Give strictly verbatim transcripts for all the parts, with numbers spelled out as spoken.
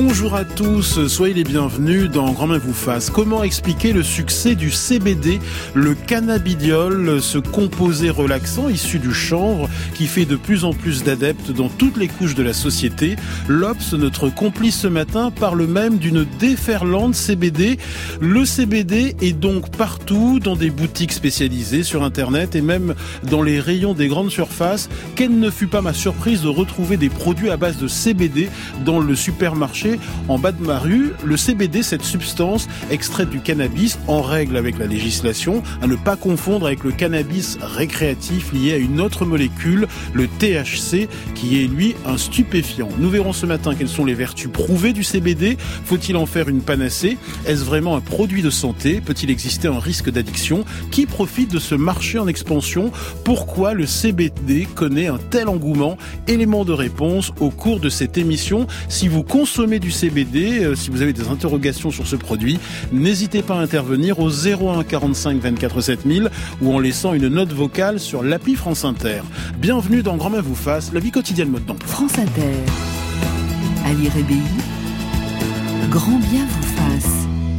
Bonjour à tous, soyez les bienvenus dans Grand Main vous fasse. Comment expliquer le succès du C B D, le cannabidiol, ce composé relaxant issu du chanvre qui fait de plus en plus d'adeptes dans toutes les couches de la société. L'Obs, notre complice ce matin, parle même d'une déferlante C B D. Le C B D est donc partout, dans des boutiques spécialisées sur Internet et même dans les rayons des grandes surfaces. Quelle ne fut pas ma surprise de retrouver des produits à base de C B D dans le supermarché en bas de ma rue. Le C B D, cette substance extraite du cannabis, en règle avec la législation, à ne pas confondre avec le cannabis récréatif lié à une autre molécule, le T H C, qui est lui un stupéfiant. Nous verrons ce matin quelles sont les vertus prouvées du C B D. Faut-il en faire une panacée? Est-ce vraiment un produit de santé? Peut-il exister un risque d'addiction? Qui profite de ce marché en expansion? Pourquoi le C B D connaît un tel engouement? Élément de réponse au cours de cette émission. Si vous consommez du C B D, euh, si vous avez des interrogations sur ce produit, n'hésitez pas à intervenir au zéro un quarante-cinq vingt-quatre sept mille ou en laissant une note vocale sur l'appli France Inter. Bienvenue dans Grand Main vous fasse, la vie quotidienne mode d'emploi. France Inter. Ali Rébéi, Grand bien vous fasse.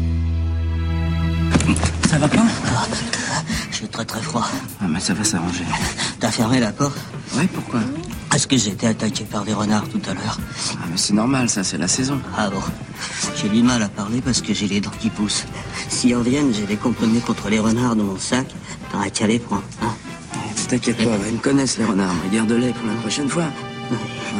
Ça va pas? Ah, je suis très très froid. Ah, mais ça va s'arranger. T'as fermé la porte? Ouais, pourquoi? Est-ce que j'ai été attaqué par des renards tout à l'heure? Ah, mais c'est normal, ça, c'est la saison. Ah bon. J'ai du mal à parler parce que j'ai les dents qui poussent. Si en viennent, j'ai des comprimés contre les renards dans mon sac. T'aurais qu'à les prendre, hein? Eh, t'inquiète pas, ils me connaissent, les renards. Mais garde-les pour la prochaine fois. Ouais.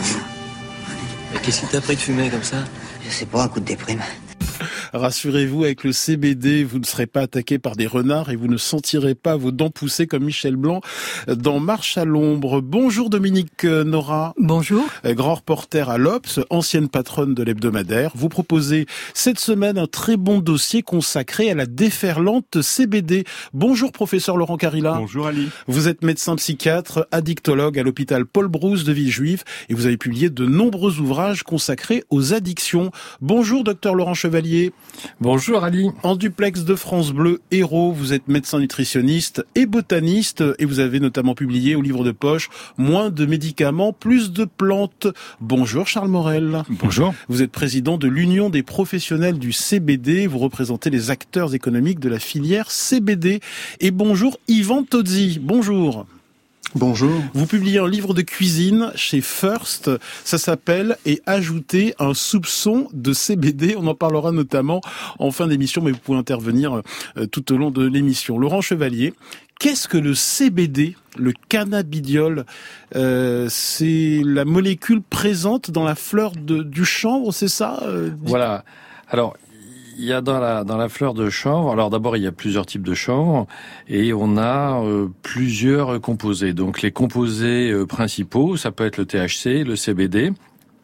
Voilà. Qu'est-ce qui t'a pris de fumer comme ça? C'est pour un coup de déprime. Rassurez-vous, avec le C B D, vous ne serez pas attaqué par des renards et vous ne sentirez pas vos dents pousser comme Michel Blanc dans Marche à l'ombre. Bonjour Dominique Nora. Bonjour. Grand reporter à l'Obs, ancienne patronne de l'hebdomadaire. Vous proposez cette semaine un très bon dossier consacré à la déferlante C B D. Bonjour professeur Laurent Carilla. Bonjour Ali. Vous êtes médecin psychiatre, addictologue à l'hôpital Paul Brousse de Villejuif et vous avez publié de nombreux ouvrages consacrés aux addictions. Bonjour docteur Laurent Chevalier. Bonjour Ali. En duplex de France Bleu Héros, vous êtes médecin nutritionniste et botaniste et vous avez notamment publié au livre de poche Moins de médicaments, plus de plantes. Bonjour Charles Morel. Bonjour. Vous êtes président de l'Union des professionnels du C B D, vous représentez les acteurs économiques de la filière C B D. Et bonjour Yvan Tozzi. Bonjour. Bonjour. Vous publiez un livre de cuisine chez First, ça s'appelle « Et ajouter un soupçon de C B D ». On en parlera notamment en fin d'émission, mais vous pouvez intervenir tout au long de l'émission. Laurent Chevalier, qu'est-ce que le C B D, le cannabidiol? euh, C'est la molécule présente dans la fleur de, du chanvre, c'est ça? euh, Voilà. Alors, il y a dans la dans la fleur de chanvre, alors d'abord il y a plusieurs types de chanvre et on a euh, plusieurs composés. Donc les composés euh, principaux, ça peut être le T H C, le C B D,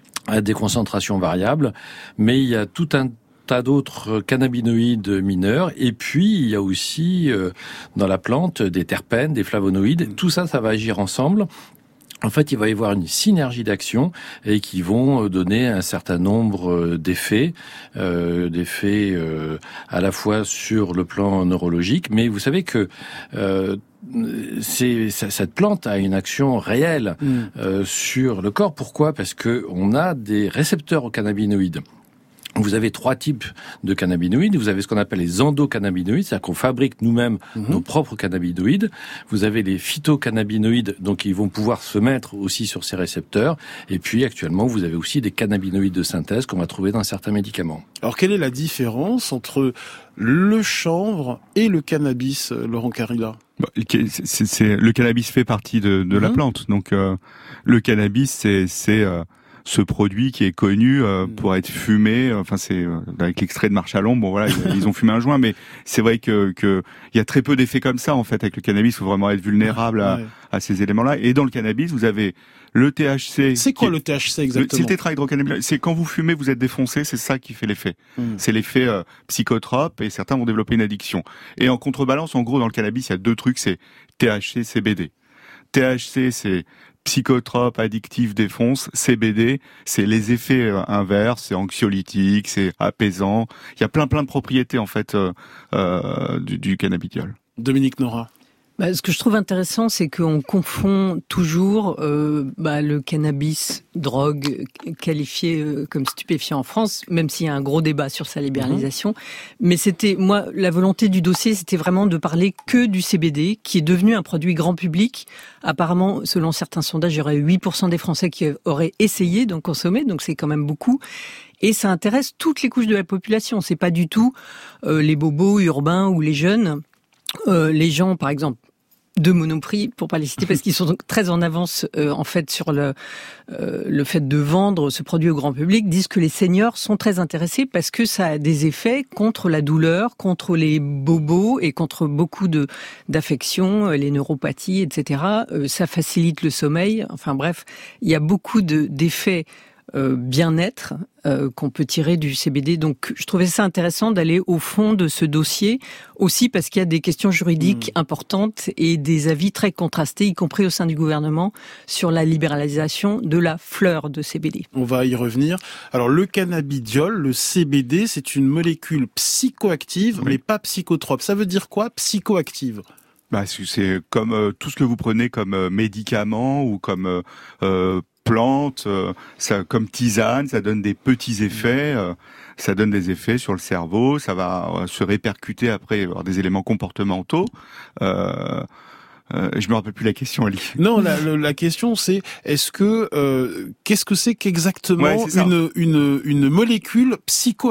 à des concentrations variables, mais il y a tout un tas d'autres cannabinoïdes mineurs et puis il y a aussi euh, dans la plante des terpènes, des flavonoïdes. Tout ça, ça va agir ensemble. En fait, il va y avoir une synergie d'action et qui vont donner un certain nombre d'effets, euh, d'effets euh, à la fois sur le plan neurologique, mais vous savez que euh, c'est, cette plante a une action réelle euh, sur le corps. Pourquoi? Parce que on a des récepteurs aux cannabinoïdes. Vous avez trois types de cannabinoïdes. Vous avez ce qu'on appelle les endocannabinoïdes, c'est-à-dire qu'on fabrique nous-mêmes mmh. nos propres cannabinoïdes. Vous avez les phytocannabinoïdes, donc ils vont pouvoir se mettre aussi sur ces récepteurs. Et puis actuellement, vous avez aussi des cannabinoïdes de synthèse qu'on va trouver dans certains médicaments. Alors quelle est la différence entre le chanvre et le cannabis, Laurent Carilla? C'est, c'est, le cannabis fait partie de, de mmh. la plante. Donc euh, le cannabis, c'est... c'est euh... ce produit qui est connu euh, pour être fumé, enfin c'est euh, avec l'extrait de Marche à l'ombre, bon voilà, ils, ils ont fumé un joint, mais c'est vrai que que il y a très peu d'effets comme ça en fait avec le cannabis. Il faut vraiment être vulnérable à, ouais. à ces éléments-là. Et dans le cannabis, vous avez le T H C. C'est quoi est, le T H C exactement? C'est le tétrahydrocannabinol. C'est quand vous fumez, vous êtes défoncé, c'est ça qui fait l'effet. Mm. C'est l'effet euh, psychotrope et certains vont développer une addiction. Et en contrebalance, en gros, dans le cannabis, il y a deux trucs, c'est T H C, C B D. T H C, c'est psychotrope, addictif, défonce. C B D, c'est les effets inverses, c'est anxiolytique, c'est apaisant. Il y a plein plein de propriétés en fait euh, euh, du, du cannabidiol. Dominique Nora. Bah, ce que je trouve intéressant, c'est qu'on confond toujours euh, bah, le cannabis, drogue, qualifié euh, comme stupéfiant en France, même s'il y a un gros débat sur sa libéralisation. Mmh. Mais c'était, moi, la volonté du dossier, c'était vraiment de parler que du C B D, qui est devenu un produit grand public. Apparemment, selon certains sondages, il y aurait huit pour cent des Français qui auraient essayé d'en consommer, donc c'est quand même beaucoup. Et ça intéresse toutes les couches de la population. C'est pas du tout euh, les bobos urbains ou les jeunes. Euh, les gens, par exemple, de Monoprix, pour pas les citer, parce qu'ils sont très en avance euh, en fait sur le euh, le fait de vendre ce produit au grand public, disent que les seniors sont très intéressés parce que ça a des effets contre la douleur, contre les bobos et contre beaucoup de d'affections, les neuropathies, et cetera. Euh, ça facilite le sommeil. Enfin bref, il y a beaucoup de d'effets Euh, bien-être euh, qu'on peut tirer du C B D. Donc, je trouvais ça intéressant d'aller au fond de ce dossier, aussi parce qu'il y a des questions juridiques mmh. importantes et des avis très contrastés, y compris au sein du gouvernement, sur la libéralisation de la fleur de C B D. On va y revenir. Alors, le cannabidiol, le C B D, c'est une molécule psychoactive, oui. mais pas psychotrope. Ça veut dire quoi, psychoactive ? Bah, c'est comme euh, tout ce que vous prenez comme euh, médicament ou comme euh, euh, plante, euh, ça, comme tisane, ça donne des petits effets, euh, ça donne des effets sur le cerveau, ça va euh, se répercuter après, avoir des éléments comportementaux. Euh, euh, je me rappelle plus la question, Ali. Non, la, la, la question c'est est-ce que euh, qu'est-ce que c'est qu'exactement ouais, c'est une, une une molécule psychoactive ?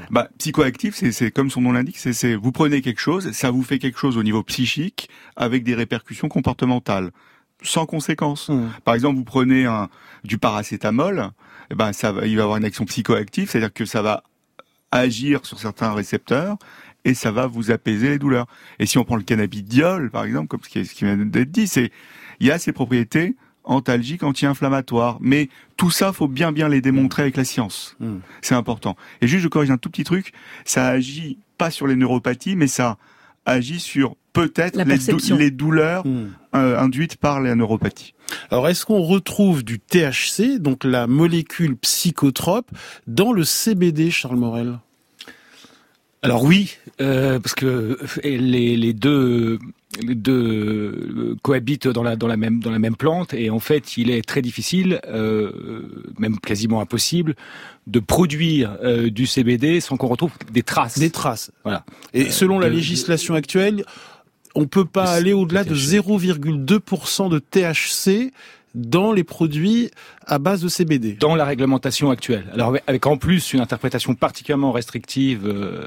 Bah, psychoactive, c'est c'est comme son nom l'indique, c'est c'est vous prenez quelque chose, ça vous fait quelque chose au niveau psychique avec des répercussions comportementales. Sans conséquence. Mmh. Par exemple, vous prenez un, du paracétamol, eh ben ça va, il va avoir une action psychoactive, c'est-à-dire que ça va agir sur certains récepteurs et ça va vous apaiser les douleurs. Et si on prend le cannabidiol, par exemple, comme ce qui, ce qui vient d'être dit, c'est il y a ses propriétés antalgiques, anti-inflammatoires, mais tout ça, faut bien bien les démontrer avec la science. Mmh. C'est important. Et juste, je corrige un tout petit truc, ça agit pas sur les neuropathies, mais ça agit sur peut-être les, dou- les douleurs mmh. euh, induites par la neuropathie. Alors, est-ce qu'on retrouve du T H C, donc la molécule psychotrope, dans le C B D, Charles Morel ? Alors oui, euh, parce que les, les deux, les deux cohabitent dans la dans la même dans la même plante et en fait, il est très difficile, euh, même quasiment impossible, de produire euh, du C B D sans qu'on retrouve des traces. Des traces. Voilà. Et euh, selon de, la législation actuelle, on peut pas de, aller au-delà de, de zéro virgule deux pour cent de T H C dans les produits à base de C B D. Dans la réglementation actuelle. Alors avec en plus une interprétation particulièrement restrictive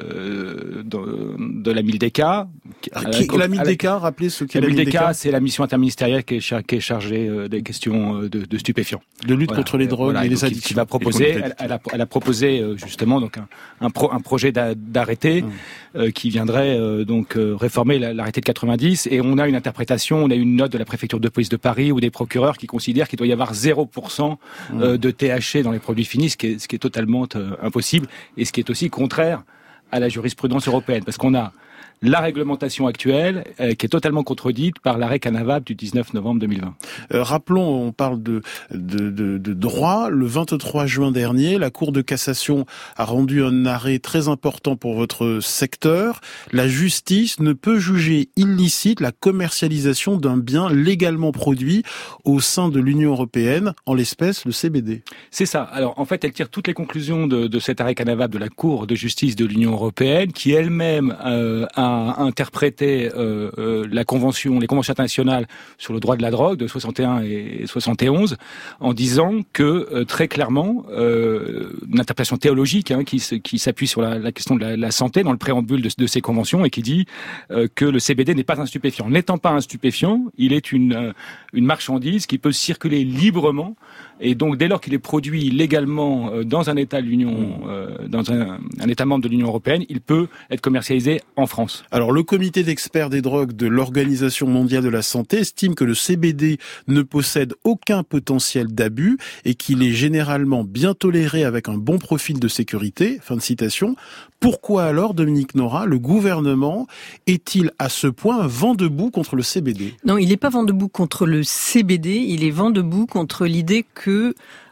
euh, de, de la MILDECA. Qui, la, la MILDECA, rappelez ce qu'est la, la MILDECA. MILDECA, c'est la mission interministérielle qui est, char, qui est chargée euh, des questions de, de stupéfiants. De lutte voilà. contre les drogues voilà, et les addictions. Qui va proposer, elle, elle, a, elle a proposé euh, justement donc un, un, pro, un projet d'arrêté hum. euh, qui viendrait euh, donc euh, réformer l'arrêté de quatre-vingt-dix et on a une interprétation, on a une note de la préfecture de police de Paris ou des procureurs qui considèrent qu'il doit y avoir zéro pour cent euh, de T H C dans les produits finis, ce qui est, ce qui est totalement euh, impossible et ce qui est aussi contraire à la jurisprudence européenne, parce qu'on a la réglementation actuelle euh, qui est totalement contredite par l'arrêt Canavap du dix-neuf novembre deux mille vingt. Euh, rappelons, on parle de, de, de, de droit. Le vingt-trois juin dernier, la Cour de cassation a rendu un arrêt très important pour votre secteur. La justice ne peut juger illicite la commercialisation d'un bien légalement produit au sein de l'Union européenne, en l'espèce le C B D. C'est ça. Alors en fait, elle tire toutes les conclusions de, de cet arrêt Canavap de la Cour de justice de l'Union européenne, qui elle-même euh, a interpréter euh, euh, la convention, les conventions internationales sur le droit de la drogue de soixante et un et soixante et onze, en disant que euh, très clairement, euh, une interprétation théologique hein, qui, qui s'appuie sur la, la question de la, la santé dans le préambule de, de ces conventions et qui dit euh, que le C B D n'est pas un stupéfiant. N'étant pas un stupéfiant, il est une euh, une marchandise qui peut circuler librement et donc dès lors qu'il est produit légalement euh, dans un État de l'Union, euh, dans un, un État membre de l'Union européenne, il peut être commercialisé en France. Alors, le comité d'experts des drogues de l'Organisation mondiale de la santé estime que le C B D ne possède aucun potentiel d'abus et qu'il est généralement bien toléré avec un bon profil de sécurité. Fin de citation. Pourquoi alors, Dominique Norat, le gouvernement est-il à ce point vent debout contre le C B D ? Non, il n'est pas vent debout contre le C B D, il est vent debout contre l'idée que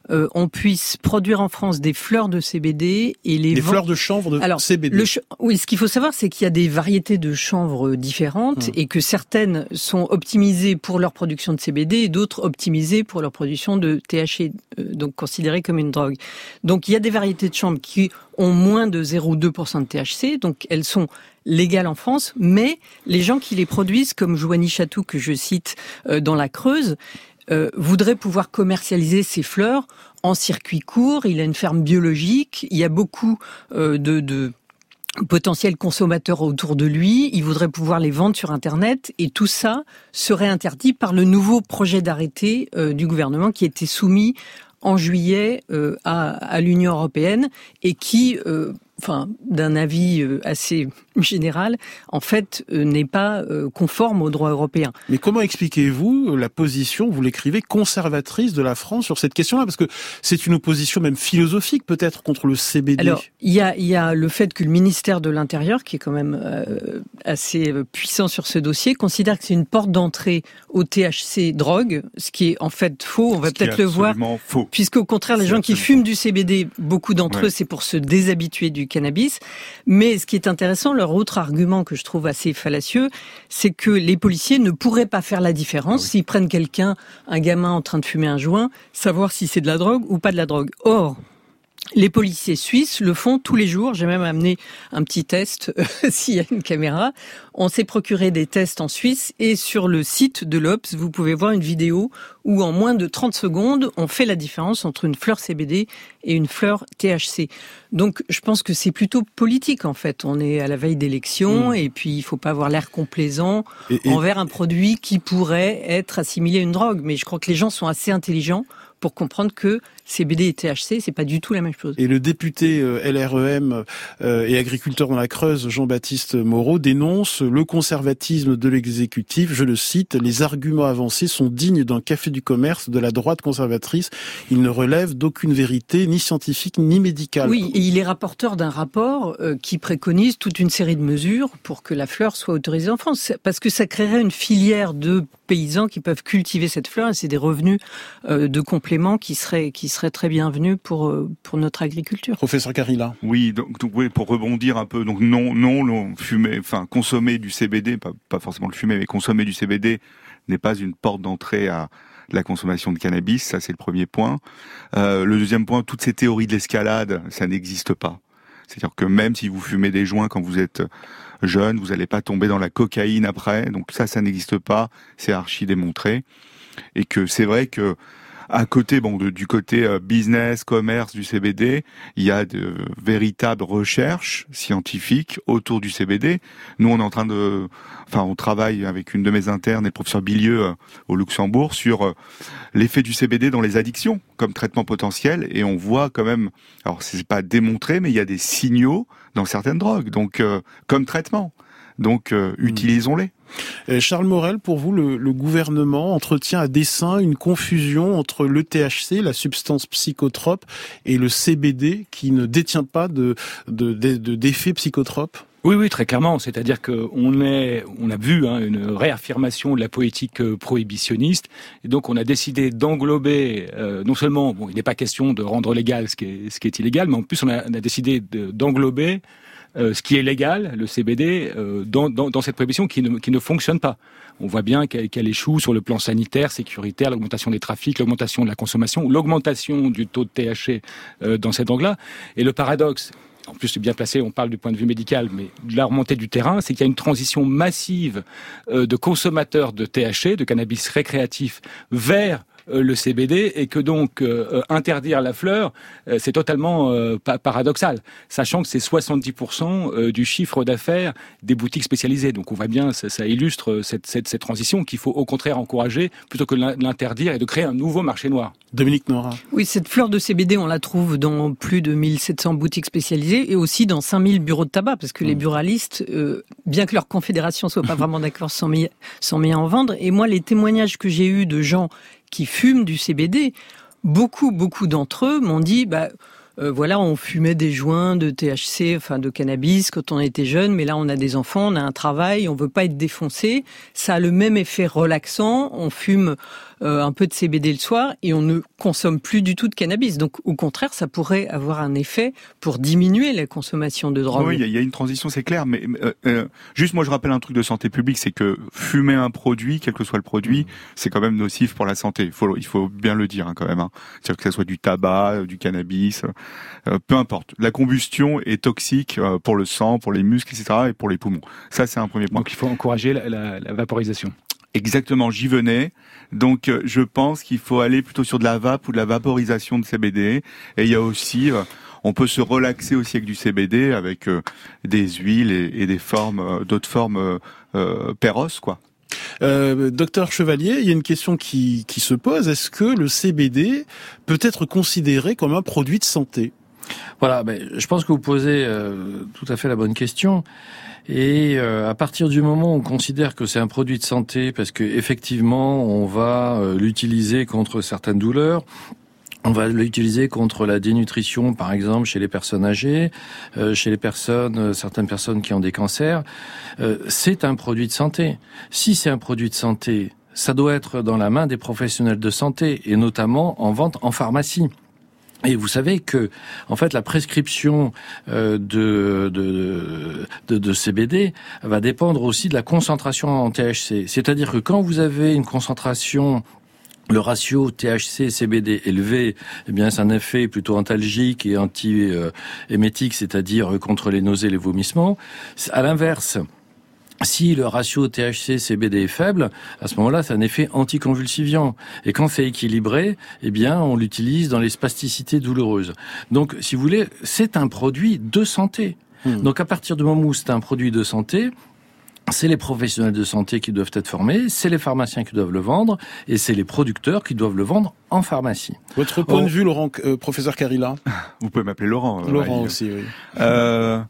euh, on puisse produire en France des fleurs de C B D et les des vend... fleurs de chanvre de Alors, C B D. Le ch... Oui, ce qu'il faut savoir, c'est qu'il y a des variétés de chanvre différentes mmh. et que certaines sont optimisées pour leur production de C B D et d'autres optimisées pour leur production de T H C, euh, donc considérées comme une drogue. Donc il y a des variétés de chanvre qui ont moins de zéro virgule deux pour cent de T H C, donc elles sont légales en France, mais les gens qui les produisent, comme Joanie Chatou, que je cite euh, dans la Creuse, euh, voudraient pouvoir commercialiser ces fleurs en circuit court. Il a une ferme biologique, il y a beaucoup euh, de... de potentiels consommateurs autour de lui, il voudrait pouvoir les vendre sur Internet et tout ça serait interdit par le nouveau projet d'arrêté euh, du gouvernement qui a été soumis en juillet euh, à, à l'Union européenne et qui, euh, enfin, d'un avis euh, assez général, en fait, euh, n'est pas euh, conforme au droit européen. Mais comment expliquez-vous la position, vous l'écrivez, conservatrice de la France sur cette question-là? Parce que c'est une opposition même philosophique, peut-être, contre le C B D. Alors, il y a, il y a le fait que le ministère de l'Intérieur, qui est quand même euh, assez puissant sur ce dossier, considère que c'est une porte d'entrée au T H C drogue, ce qui est en fait faux, on va peut-être le voir. Faux. Puisqu'au contraire, les c'est gens qui fument du C B D, beaucoup d'entre ouais. eux, c'est pour se déshabituer du cannabis. Mais ce qui est intéressant, leur autre argument que je trouve assez fallacieux, c'est que les policiers ne pourraient pas faire la différence ah oui. s'ils prennent quelqu'un, un gamin en train de fumer un joint, savoir si c'est de la drogue ou pas de la drogue. Or, les policiers suisses le font tous les jours. J'ai même amené un petit test euh, s'il y a une caméra. On s'est procuré des tests en Suisse et sur le site de l'O P S, vous pouvez voir une vidéo où en moins de trente secondes, on fait la différence entre une fleur C B D et une fleur T H C. Donc je pense que c'est plutôt politique en fait. On est à la veille d'élections mmh. et puis il faut pas avoir l'air complaisant et, et... envers un produit qui pourrait être assimilé à une drogue. Mais je crois que les gens sont assez intelligents pour comprendre que C B D et T H C, c'est pas du tout la même chose. Et le député euh, L R E M euh, et agriculteur dans la Creuse, Jean-Baptiste Moreau, dénonce le conservatisme de l'exécutif. Je le cite, « Les arguments avancés sont dignes d'un café du commerce de la droite conservatrice. Ils ne relèvent d'aucune vérité, ni scientifique, ni médicale. » Oui, et il est rapporteur d'un rapport euh, qui préconise toute une série de mesures pour que la fleur soit autorisée en France. Parce que ça créerait une filière de paysans qui peuvent cultiver cette fleur et c'est des revenus euh, de complément qui seraient, qui seraient très bienvenus pour, euh, pour notre agriculture. Professeur Carilla. Oui, donc, donc oui, pour rebondir un peu, donc non, non, non fumer, enfin consommer du C B D, pas, pas forcément le fumer, mais consommer du C B D n'est pas une porte d'entrée à la consommation de cannabis, ça c'est le premier point. Euh, le deuxième point, toutes ces théories de l'escalade, ça n'existe pas. C'est-à-dire que même si vous fumez des joints quand vous êtes jeune, vous n'allez pas tomber dans la cocaïne après. Donc ça, ça n'existe pas. C'est archi démontré. Et que c'est vrai que à côté, bon, de, du côté euh, business, commerce du C B D, il y a de véritables recherches scientifiques autour du C B D. Nous, on est en train de, enfin, on travaille avec une de mes internes et le professeur Bilieu euh, au Luxembourg sur euh, l'effet du C B D dans les addictions comme traitement potentiel, et on voit quand même, alors c'est pas démontré, mais il y a des signaux dans certaines drogues, donc euh, comme traitement. Donc, euh, utilisons-les. Charles Morel, pour vous, le, le gouvernement entretient à dessein une confusion entre le T H C, la substance psychotrope, et le C B D, qui ne détient pas de, de, de, de, d'effets psychotropes? Oui, oui, très clairement. C'est-à-dire qu'on est, on a vu hein, une réaffirmation de la politique prohibitionniste, et donc on a décidé d'englober. Euh, non seulement, bon, il n'est pas question de rendre légal ce qui est, ce qui est illégal, mais en plus on a, on a décidé de, d'englober Euh, ce qui est légal, le C B D, euh, dans, dans, dans cette prohibition qui ne, qui ne fonctionne pas. On voit bien qu'elle, qu'elle échoue sur le plan sanitaire, sécuritaire, l'augmentation des trafics, l'augmentation de la consommation, l'augmentation du taux de T H C euh, dans cette drogue-là. Et le paradoxe, en plus c'est bien placé, on parle du point de vue médical, mais de la remontée du terrain, c'est qu'il y a une transition massive euh, de consommateurs de T H C, de cannabis récréatif, vers le C B D, et que donc euh, interdire la fleur, euh, c'est totalement euh, paradoxal, sachant que c'est soixante-dix pour cent du chiffre d'affaires des boutiques spécialisées. Donc on voit bien, ça, ça illustre cette, cette, cette transition qu'il faut au contraire encourager plutôt que l'interdire et de créer un nouveau marché noir. Dominique Nora. Oui, cette fleur de C B D, on la trouve dans plus de mille sept cents boutiques spécialisées et aussi dans cinq mille bureaux de tabac, parce que mmh. les buralistes, euh, bien que leur confédération soit pas vraiment d'accord, s'en met, s'en met à en vendre. Et moi, les témoignages que j'ai eus de gens qui fument du C B D, beaucoup, beaucoup d'entre eux m'ont dit, bah, euh, voilà, on fumait des joints de T H C, enfin de cannabis quand on était jeune, mais là on a des enfants, on a un travail, on veut pas être défoncé. Ça a le même effet relaxant. On fume euh, un peu de C B D le soir et on ne consomme plus du tout de cannabis. Donc au contraire, ça pourrait avoir un effet pour diminuer la consommation de drogue. Oui, il y, y a une transition, c'est clair, mais euh, euh, juste moi je rappelle un truc de santé publique, c'est que fumer un produit, quel que soit le produit, c'est quand même nocif pour la santé. Il faut, il faut bien le dire hein, quand même. Hein. C'est-à-dire que ça soit du tabac, du cannabis, euh, peu importe. La combustion est toxique euh, pour le sang, pour les muscles, et cetera, et pour les poumons. Ça, c'est un premier point. Donc il faut encourager la, la, la vaporisation. Exactement, j'y venais. Donc euh, je pense qu'il faut aller plutôt sur de la vape ou de la vaporisation de C B D. Et il y a aussi, euh, on peut se relaxer aussi avec du C B D, avec euh, des huiles et, et des formes, euh, d'autres formes euh, euh, péros, quoi. Euh, docteur Chevalier, il y a une question qui, qui se pose. Est-ce que le C B D peut être considéré comme un produit de santé ? Voilà, ben, je pense que vous posez euh, tout à fait la bonne question. Et euh, à partir du moment où on considère que c'est un produit de santé, parce que effectivement, on va euh, l'utiliser contre certaines douleurs, on va l'utiliser contre la dénutrition, par exemple, chez les personnes âgées, euh, chez les personnes, euh, certaines personnes qui ont des cancers. Euh, c'est un produit de santé. Si c'est un produit de santé, ça doit être dans la main des professionnels de santé, et notamment en vente en pharmacie. Et vous savez que, en fait, la prescription euh, de, de, de, de C B D va dépendre aussi de la concentration en T H C. C'est-à-dire que quand vous avez une concentration, le ratio T H C C B D élevé, eh bien, c'est un effet plutôt antalgique et anti-émétique, c'est-à-dire contre les nausées et les vomissements. À l'inverse, si le ratio T H C C B D est faible, à ce moment-là, c'est un effet anticonvulsivant. Et quand c'est équilibré, eh bien, on l'utilise dans les spasticités douloureuses. Donc, si vous voulez, c'est un produit de santé. Mmh. Donc, à partir du moment où c'est un produit de santé, c'est les professionnels de santé qui doivent être formés, c'est les pharmaciens qui doivent le vendre, et c'est les producteurs qui doivent le vendre en pharmacie. Votre point oh. de vue, Laurent, euh, professeur Carilla ? Vous pouvez m'appeler Laurent. Euh, Laurent ouais, aussi, oui. Euh...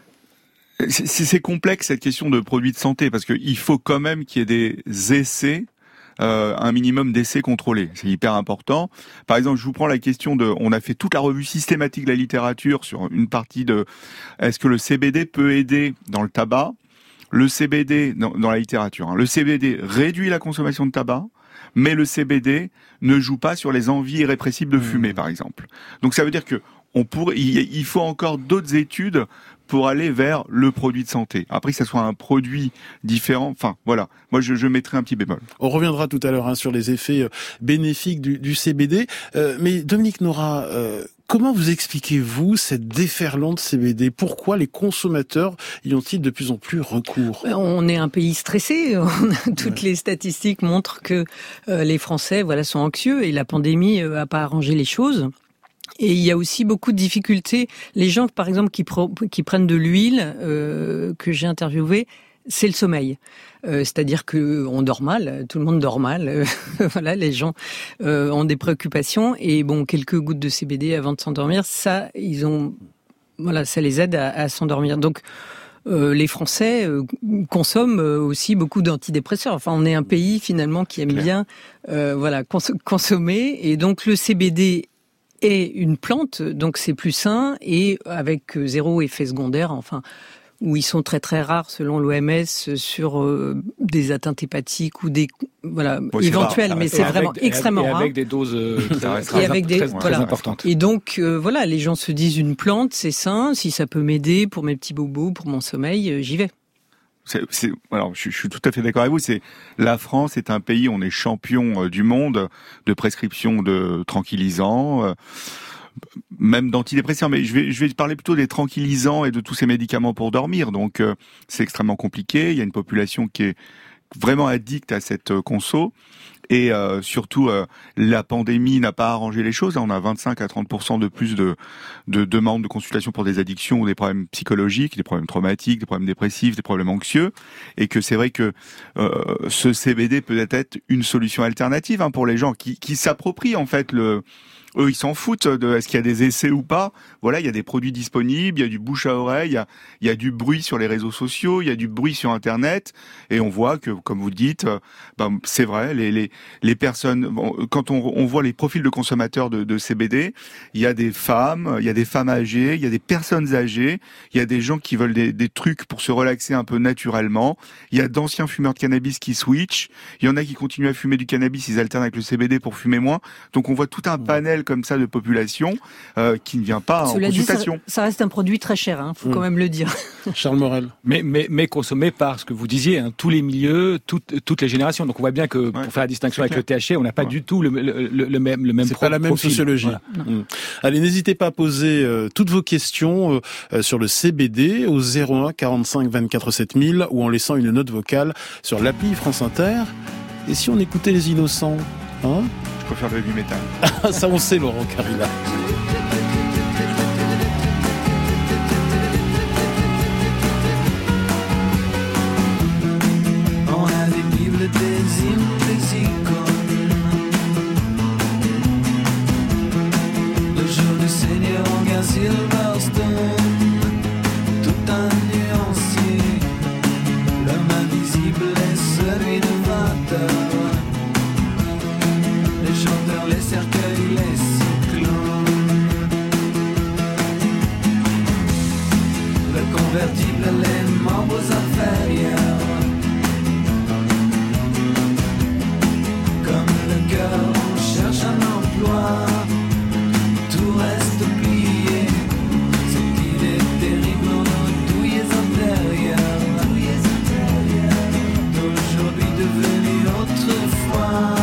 C'est, c'est complexe cette question de produits de santé parce qu'il faut quand même qu'il y ait des essais, euh, un minimum d'essais contrôlés. C'est hyper important. Par exemple, je vous prends la question de, on a fait toute la revue systématique de la littérature sur une partie de, est-ce que le C B D peut aider dans le tabac ? Le C B D, dans, dans la littérature, hein, le C B D réduit la consommation de tabac, mais le C B D ne joue pas sur les envies irrépressibles de fumer, mmh. par exemple. Donc ça veut dire que on pourrait, il faut encore d'autres études pour aller vers le produit de santé. Après, que ça soit un produit différent, enfin, voilà. Moi, je, je mettrai un petit bémol. On reviendra tout à l'heure hein, sur les effets bénéfiques du, du C B D. Euh, mais Dominique Norat, euh, comment vous expliquez-vous cette déferlante C B D ? Pourquoi les consommateurs y ont-ils de plus en plus recours ? On est un pays stressé. Toutes ouais. les statistiques montrent que euh, les Français voilà, sont anxieux et la pandémie n'a euh, pas arrangé les choses. Et il y a aussi beaucoup de difficultés. Les gens, par exemple, qui, pro, qui prennent de l'huile, euh, que j'ai interviewé, c'est le sommeil. Euh, c'est-à-dire que on dort mal, tout le monde dort mal. Euh, voilà, les gens euh, ont des préoccupations et bon, quelques gouttes de C B D avant de s'endormir, ça, ils ont, voilà, ça les aide à, à s'endormir. Donc Euh, les Français euh, consomment euh, aussi beaucoup d'antidépresseurs. Enfin, on est un pays finalement qui aime Claire. bien, euh, voilà, cons- consommer. Et donc le C B D est une plante, donc c'est plus sain et avec zéro effet secondaire. Enfin, où ils sont très très rares selon l'O M S sur euh, des atteintes hépatiques ou des voilà bon, éventuelles, rare. mais c'est vraiment avec, extrêmement et rare. Avec des doses euh, très, et avec des, très, voilà. très importantes. Et donc euh, voilà, les gens se disent une plante, c'est sain. Si ça peut m'aider pour mes petits bobos, pour mon sommeil, euh, j'y vais. C'est, c'est, alors, je, je suis tout à fait d'accord avec vous. C'est la France est un pays, on est champion euh, du monde de prescription de tranquillisants. Euh, même d'antidépresseurs, mais je vais je vais parler plutôt des tranquillisants et de tous ces médicaments pour dormir. Donc euh, c'est extrêmement compliqué. Il y a une population qui est vraiment addicte à cette euh, conso. Et euh, surtout, euh, la pandémie n'a pas arrangé les choses. On a vingt-cinq à trente pour cent de plus de, de demandes de consultation pour des addictions ou des problèmes psychologiques, des problèmes traumatiques, des problèmes dépressifs, des problèmes anxieux. Et que c'est vrai que euh, ce C B D peut être une solution alternative hein, pour les gens qui, qui s'approprient en fait le eux, ils s'en foutent de est-ce qu'il y a des essais ou pas. Voilà, il y a des produits disponibles, il y a du bouche à oreille, il y a, il y a du bruit sur les réseaux sociaux, il y a du bruit sur Internet, et on voit que, comme vous le dites, ben, c'est vrai, les, les, les personnes, bon, quand on, on voit les profils de consommateurs de, de C B D, il y a des femmes, il y a des femmes âgées, il y a des personnes âgées, il y a des gens qui veulent des, des trucs pour se relaxer un peu naturellement, il y a d'anciens fumeurs de cannabis qui switchent, il y en a qui continuent à fumer du cannabis, ils alternent avec le C B D pour fumer moins, donc on voit tout un panel comme ça de population euh, qui ne vient pas Cela en consultation. Dit, ça, ça reste un produit très cher, hein, faut mmh. quand même le dire. Charles Morel. Mais, mais, mais consommé par ce que vous disiez, hein, tous les milieux, toutes, toutes les générations. Donc on voit bien que pour ouais, faire la distinction avec clair. le T H C, on n'a pas ouais. du tout le, le, le, le même le même C'est pro- pas la même profil. sociologie. Voilà. Mmh. Allez, n'hésitez pas à poser euh, toutes vos questions euh, sur le C B D au zéro un quarante-cinq vingt-quatre sept mille ou en laissant une note vocale sur l'appli France Inter. Et si on écoutait les Innocents, hein? Je préfère le heavy metal. Ça on sait, Laurent Carilla. On a des bibles, des hymnes, des icônes. Le jour du Seigneur en gaz Silverstone. Tout un nuancier. L'homme invisible est celui de vingt heures. Les chanteurs, les cercueils, les cyclones. Le convertible, les membres inférieurs. Comme le cœur, on cherche un emploi. Tout reste plié. Cette idée terrible dans nos douilles intérieures. D'aujourd'hui devenu autrefois.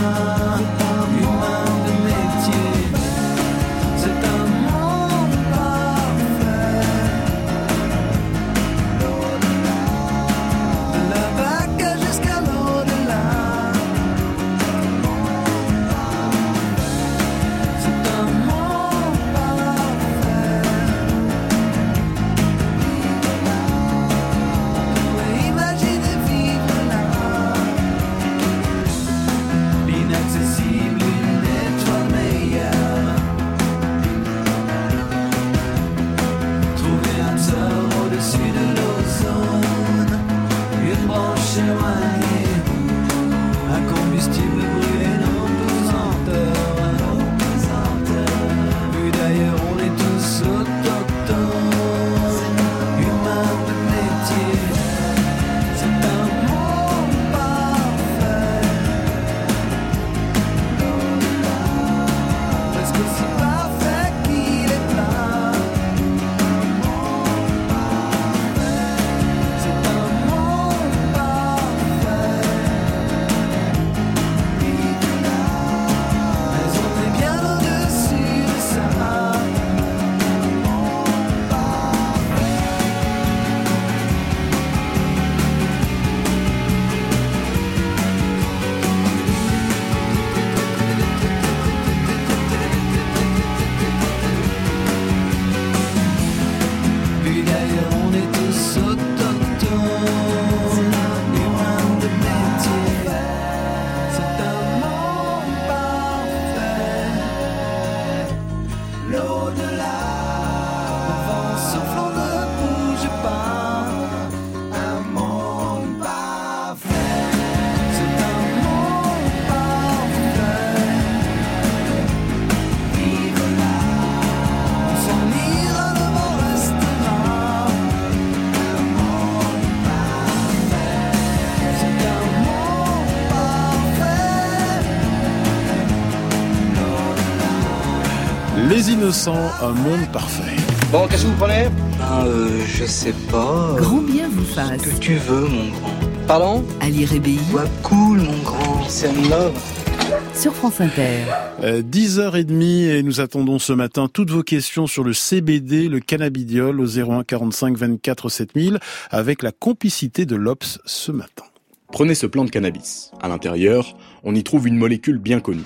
Les Innocents, un monde parfait. Bon, qu'est-ce que vous prenez? Ben, euh, je sais pas. Grand bien vous fasse. Ce que tu veux, mon grand. Pardon? Ali Rébéi. Sois cool, mon grand. C'est un homme. Sur France Inter. Euh, dix heures trente et nous attendons ce matin toutes vos questions sur le C B D, le cannabidiol au zéro un quarante-cinq vingt-quatre sept mille avec la complicité de l'O P S ce matin. Prenez ce plant de cannabis. À l'intérieur, on y trouve une molécule bien connue.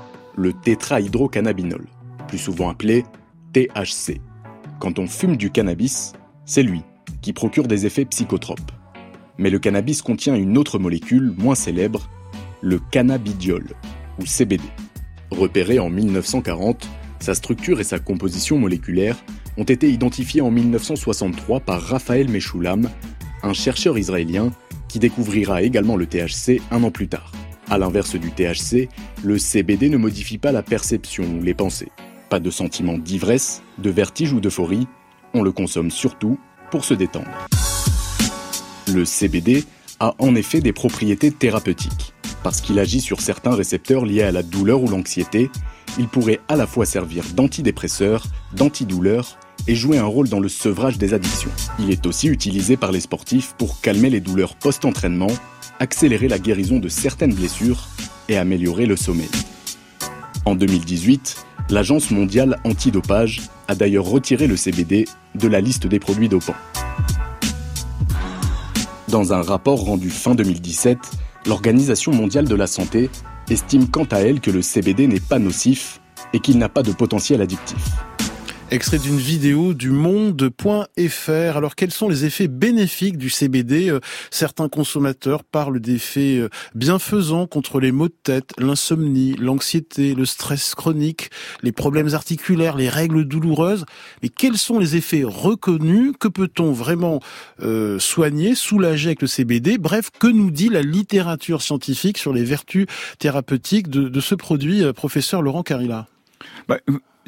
Le tétrahydrocannabinol, plus souvent appelé T H C. Quand on fume du cannabis, c'est lui qui procure des effets psychotropes. Mais le cannabis contient une autre molécule moins célèbre, le cannabidiol, ou C B D. Repéré en mille neuf cent quarante, Sa structure et sa composition moléculaire ont été identifiées en mille neuf cent soixante-trois par Raphaël Mechoulam, un chercheur israélien qui découvrira également le T H C un an plus tard. À l'inverse du T H C, le C B D ne modifie pas la perception ou les pensées. Pas de sentiment d'ivresse, de vertige ou d'euphorie, on le consomme surtout pour se détendre. Le C B D a en effet des propriétés thérapeutiques. Parce qu'il agit sur certains récepteurs liés à la douleur ou l'anxiété, il pourrait à la fois servir d'antidépresseur, d'antidouleur et jouer un rôle dans le sevrage des addictions. Il est aussi utilisé par les sportifs pour calmer les douleurs post-entraînement, accélérer la guérison de certaines blessures et améliorer le sommeil. En deux mille dix-huit, l'Agence mondiale antidopage a d'ailleurs retiré le C B D de la liste des produits dopants. Dans un rapport rendu fin deux mille dix-sept, l'Organisation mondiale de la santé estime quant à elle que le C B D n'est pas nocif et qu'il n'a pas de potentiel addictif. Extrait d'une vidéo du monde point F R. Alors, quels sont les effets bénéfiques du C B D ? euh, Certains consommateurs parlent d'effets euh, bienfaisants contre les maux de tête, l'insomnie, l'anxiété, le stress chronique, les problèmes articulaires, les règles douloureuses. Mais quels sont les effets reconnus ? Que peut-on vraiment euh, soigner, soulager avec le C B D ? Bref, que nous dit la littérature scientifique sur les vertus thérapeutiques de, de ce produit, euh, professeur Laurent Carilla ? Bah,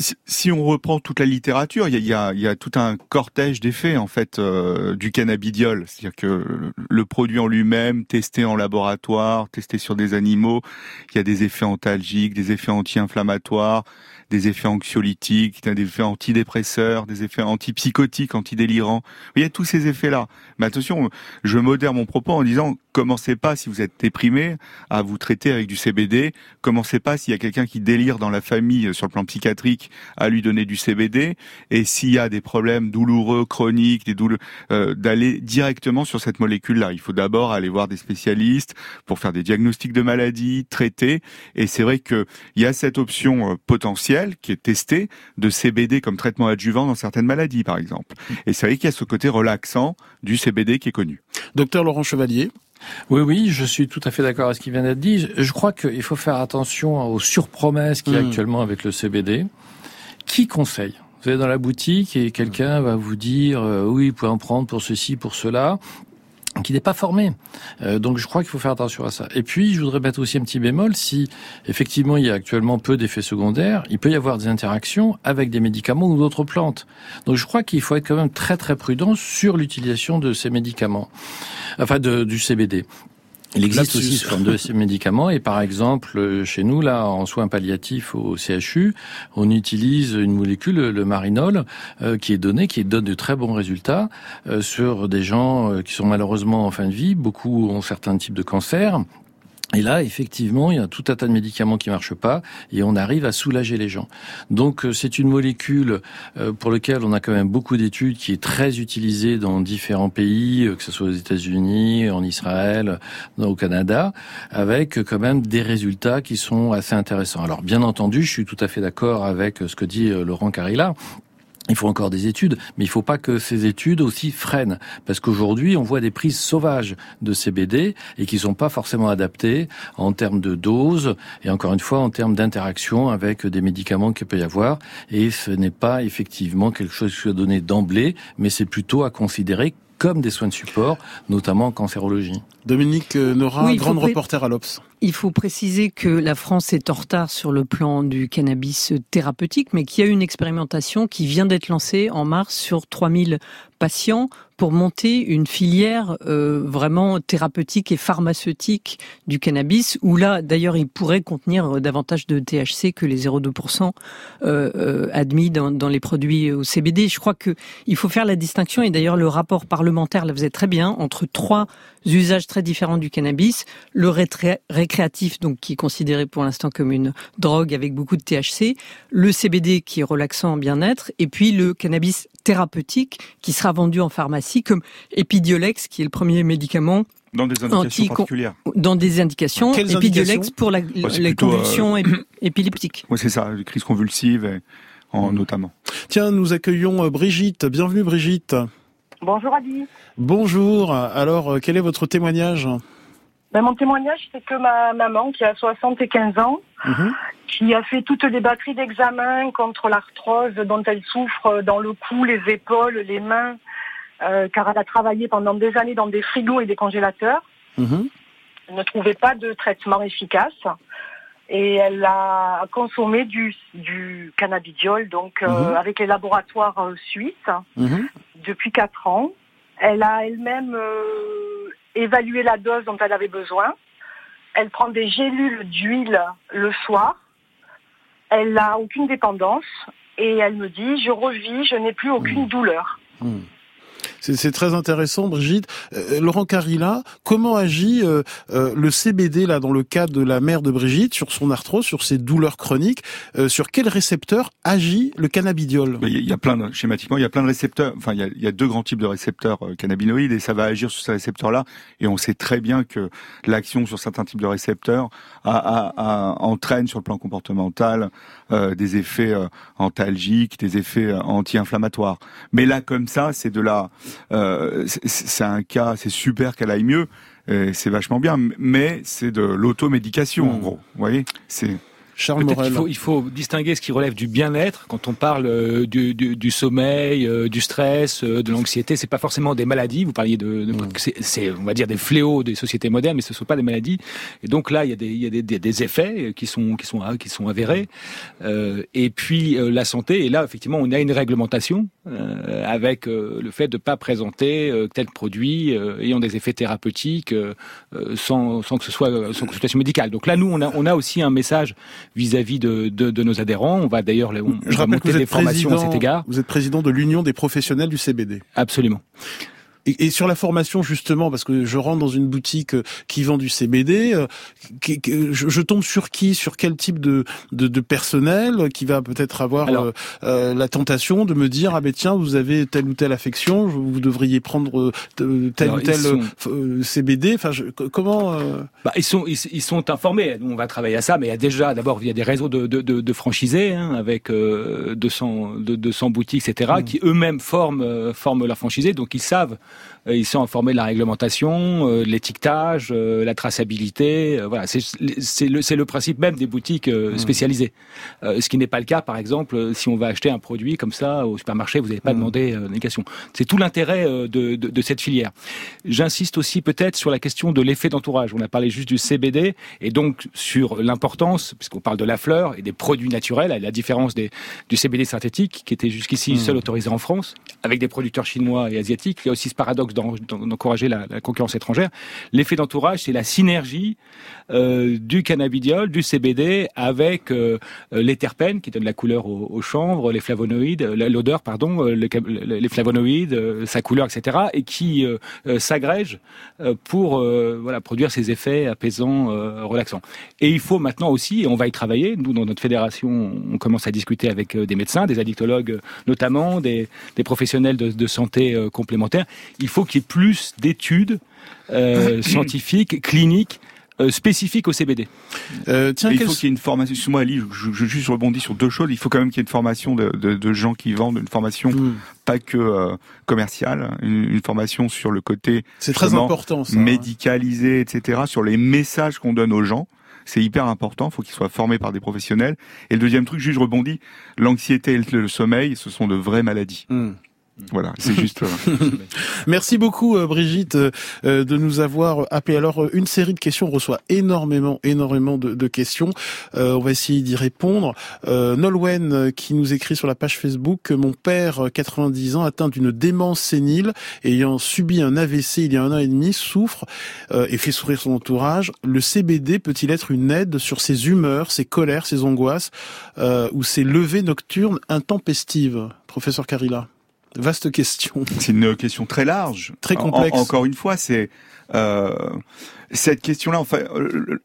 si on reprend toute la littérature, il y a, il y a, il y a tout un cortège d'effets en fait euh, du cannabidiol. C'est-à-dire que le produit en lui-même, testé en laboratoire, testé sur des animaux, il y a des effets antalgiques, des effets anti-inflammatoires, des effets anxiolytiques, des effets antidépresseurs, des effets antipsychotiques, antidélirants. Il y a tous ces effets-là. Mais attention, je modère mon propos en disant commencez pas, si vous êtes déprimé, à vous traiter avec du C B D. Commencez pas, s'il y a quelqu'un qui délire dans la famille sur le plan psychiatrique, à lui donner du C B D. Et s'il y a des problèmes douloureux, chroniques, des douleurs, euh, d'aller directement sur cette molécule-là. Il faut d'abord aller voir des spécialistes pour faire des diagnostics de maladies, traiter. Et c'est vrai qu'il y a cette option euh, potentielle qui est testée de C B D comme traitement adjuvant dans certaines maladies, par exemple. Et c'est vrai qu'il y a ce côté relaxant du C B D qui est connu. Docteur Laurent Chevalier. Oui, oui, je suis tout à fait d'accord avec ce qui vient d'être dit. Je crois qu'il faut faire attention aux surpromesses qu'il y a mmh. actuellement avec le C B D. Qui conseille ? Vous allez dans la boutique et quelqu'un va vous dire euh, oui, vous pouvez en prendre pour ceci, pour cela, qui n'est pas formé. Euh, donc je crois qu'il faut faire attention à ça. Et puis je voudrais mettre aussi un petit bémol, si effectivement il y a actuellement peu d'effets secondaires, il peut y avoir des interactions avec des médicaments ou d'autres plantes. Donc je crois qu'il faut être quand même très très prudent sur l'utilisation de ces médicaments, enfin de, du C B D. Il existe aussi sous forme de ces médicaments et par exemple chez nous là en soins palliatifs au C H U, on utilise une molécule, le Marinol, euh, qui est donnée, qui donne de très bons résultats euh, sur des gens euh, qui sont malheureusement en fin de vie. Beaucoup ont certains types de cancers. Et là, effectivement, il y a tout un tas de médicaments qui marchent pas et on arrive à soulager les gens. Donc, c'est une molécule pour laquelle on a quand même beaucoup d'études, qui est très utilisée dans différents pays, que ce soit aux États-Unis, en Israël, au Canada, avec quand même des résultats qui sont assez intéressants. Alors, bien entendu, je suis tout à fait d'accord avec ce que dit Laurent Carilla. Il faut encore des études, mais il ne faut pas que ces études aussi freinent. Parce qu'aujourd'hui, on voit des prises sauvages de C B D et qui ne sont pas forcément adaptées en termes de dose et encore une fois en termes d'interaction avec des médicaments qu'il peut y avoir. Et ce n'est pas effectivement quelque chose qui soit donné d'emblée, mais c'est plutôt à considérer comme des soins de support, notamment en cancérologie. Dominique Nora, oui, grande pré- reporter à l'Obs. Il faut préciser que la France est en retard sur le plan du cannabis thérapeutique, mais qu'il y a une expérimentation qui vient d'être lancée en mars sur trois mille patients pour monter une filière euh, vraiment thérapeutique et pharmaceutique du cannabis, où là, d'ailleurs, il pourrait contenir davantage de T H C que les zéro virgule deux pour cent euh, euh, admis dans, dans les produits au C B D. Je crois que il faut faire la distinction, et d'ailleurs, le rapport parlementaire la faisait très bien, entre trois usages très différents du cannabis. Le rétré- récréatif, donc qui est considéré pour l'instant comme une drogue avec beaucoup de T H C, le C B D qui est relaxant en bien-être, et puis le cannabis thérapeutique qui sera vendu en pharmacie comme Epidiolex, qui est le premier médicament dans des indications anti- particulières. Dans des indications. Quelles Epidiolex indications pour la, bah, les plutôt, convulsions euh... épileptiques. Oui, c'est ça, les crises convulsives, et, en, notamment. Tiens, nous accueillons Brigitte. Bienvenue Brigitte. Bonjour Adi. Bonjour. Alors, quel est votre témoignage ? Ben, mon témoignage, c'est que ma maman, qui a soixante-quinze ans, mmh. qui a fait toutes les batteries d'examen contre l'arthrose dont elle souffre dans le cou, les épaules, les mains, euh, car elle a travaillé pendant des années dans des frigos et des congélateurs, mmh. elle ne trouvait pas de traitement efficace. Et elle a consommé du, du cannabidiol, donc euh, mmh. avec les laboratoires euh, suisses, mmh. depuis quatre ans. Elle a elle-même euh, évalué la dose dont elle avait besoin. Elle prend des gélules d'huile le soir. Elle n'a aucune dépendance. Et elle me dit, je revis, je n'ai plus aucune mmh. douleur. Mmh. C'est, c'est très intéressant, Brigitte. Euh, Laurent Carilla, comment agit euh, euh, le C B D là dans le cas de la mère de Brigitte sur son arthrose, sur ses douleurs chroniques? euh, Sur quel récepteur agit le cannabidiol? Il y a plein de, schématiquement, il y a plein de récepteurs. Enfin, il y a, il y a deux grands types de récepteurs euh, cannabinoïdes et ça va agir sur ces récepteurs-là. Et on sait très bien que l'action sur certains types de récepteurs a, a, a, entraîne sur le plan comportemental euh, des effets euh, antalgiques, des effets euh, anti-inflammatoires. Mais là, comme ça, c'est de la Euh, c'est, c'est un cas, c'est super qu'elle aille mieux, euh, c'est vachement bien, mais c'est de l'automédication mmh. en gros. Vous voyez, c'est Charles Peut-être Morel. qu'il faut, il faut distinguer ce qui relève du bien-être quand on parle euh, du, du, du sommeil, euh, du stress, euh, de l'anxiété. C'est pas forcément des maladies. Vous parliez de, de mmh. c'est, c'est, on va dire, des fléaux des sociétés modernes, mais ce ne sont pas des maladies. Et donc là, il y a des, il y a des, des, des effets qui sont, qui sont, qui sont avérés. Euh, et puis euh, la santé. Et là, effectivement, on a une réglementation euh, avec euh, le fait de pas présenter euh, tel produit euh, ayant des effets thérapeutiques euh, sans, sans que ce soit sans consultation médicale. Donc là, nous, on a, on a aussi un message vis-à-vis de, de, de nos adhérents. On va d'ailleurs on, Je va monter des formations à cet égard. Vous êtes président de l'Union des professionnels du C B D. Absolument. Et, et sur la formation, justement, parce que je rentre dans une boutique qui vend du C B D, euh, qui, qui, je, je tombe sur qui, sur quel type de, de, de personnel qui va peut-être avoir Alors, euh, euh, la tentation de me dire, ah ben tiens, vous avez telle ou telle affection, vous devriez prendre euh, tel Alors, ou tel sont... euh, C B D. Enfin, je, comment euh... bah, ils sont ils, ils sont informés. Nous, on va travailler à ça, mais il y a déjà, d'abord, il y a des réseaux de, de, de, de franchisés hein, avec euh, deux cents, deux cents boutiques, et cetera, mmh. qui eux-mêmes forment euh, forment leurs franchisés, donc ils savent. Ils sont informés de la réglementation, euh, l'étiquetage, euh, la traçabilité. Euh, voilà, c'est, c'est, le, c'est le principe même des boutiques euh, spécialisées. Euh, ce qui n'est pas le cas, par exemple, si on va acheter un produit comme ça au supermarché, vous n'avez pas mmh. demandé euh, d'indication. C'est tout l'intérêt euh, de, de, de cette filière. J'insiste aussi peut-être sur la question de l'effet d'entourage. On a parlé juste du C B D et donc sur l'importance, puisqu'on parle de la fleur et des produits naturels, à la différence des, du C B D synthétique qui était jusqu'ici mmh. seul autorisé en France, avec des producteurs chinois et asiatiques. Il y a aussi ce paradoxe d'encourager la, la concurrence étrangère. L'effet d'entourage, c'est la synergie euh, du cannabidiol, du C B D, avec euh, les terpènes qui donnent la couleur au, au chanvre, les flavonoïdes, l'odeur, pardon, les, les flavonoïdes, sa couleur, et cetera, et qui euh, s'agrègent pour euh, voilà produire ces effets apaisants, euh, relaxants. Et il faut maintenant aussi, et on va y travailler, nous dans notre fédération, on commence à discuter avec des médecins, des addictologues notamment, des, des professionnels de, de santé euh, complémentaires. Il faut qu'il y ait plus d'études euh, scientifiques, cliniques, euh, spécifiques au C B D. Euh, tiens, il faut qu'il y ait une formation. Excuse-moi, Ali, je, je juste rebondis sur deux choses. Il faut quand même qu'il y ait une formation de, de, de gens qui vendent, une formation mmh. pas que euh, commerciale, une, une formation sur le côté c'est très important, ça, médicalisé, et cetera, sur les messages qu'on donne aux gens. C'est hyper important, il faut qu'ils soient formés par des professionnels. Et le deuxième truc, juste je rebondis, l'anxiété et le sommeil, ce sont de vraies maladies. Mmh. Voilà, c'est juste. Merci beaucoup Brigitte de nous avoir appelé. Alors une série de questions, on reçoit énormément, énormément de, de questions. Euh, on va essayer d'y répondre. Euh, Nolwenn qui nous écrit sur la page Facebook: mon père, quatre-vingt-dix ans, atteint d'une démence sénile, ayant subi un A V C il y a un an et demi, souffre euh, et fait sourire son entourage. Le C B D peut-il être une aide sur ses humeurs, ses colères, ses angoisses euh, ou ses levées nocturnes intempestives? Professeur Carilla. Vaste question. C'est une question très large, très complexe. En, encore une fois, c'est euh, cette question-là. Enfin, euh,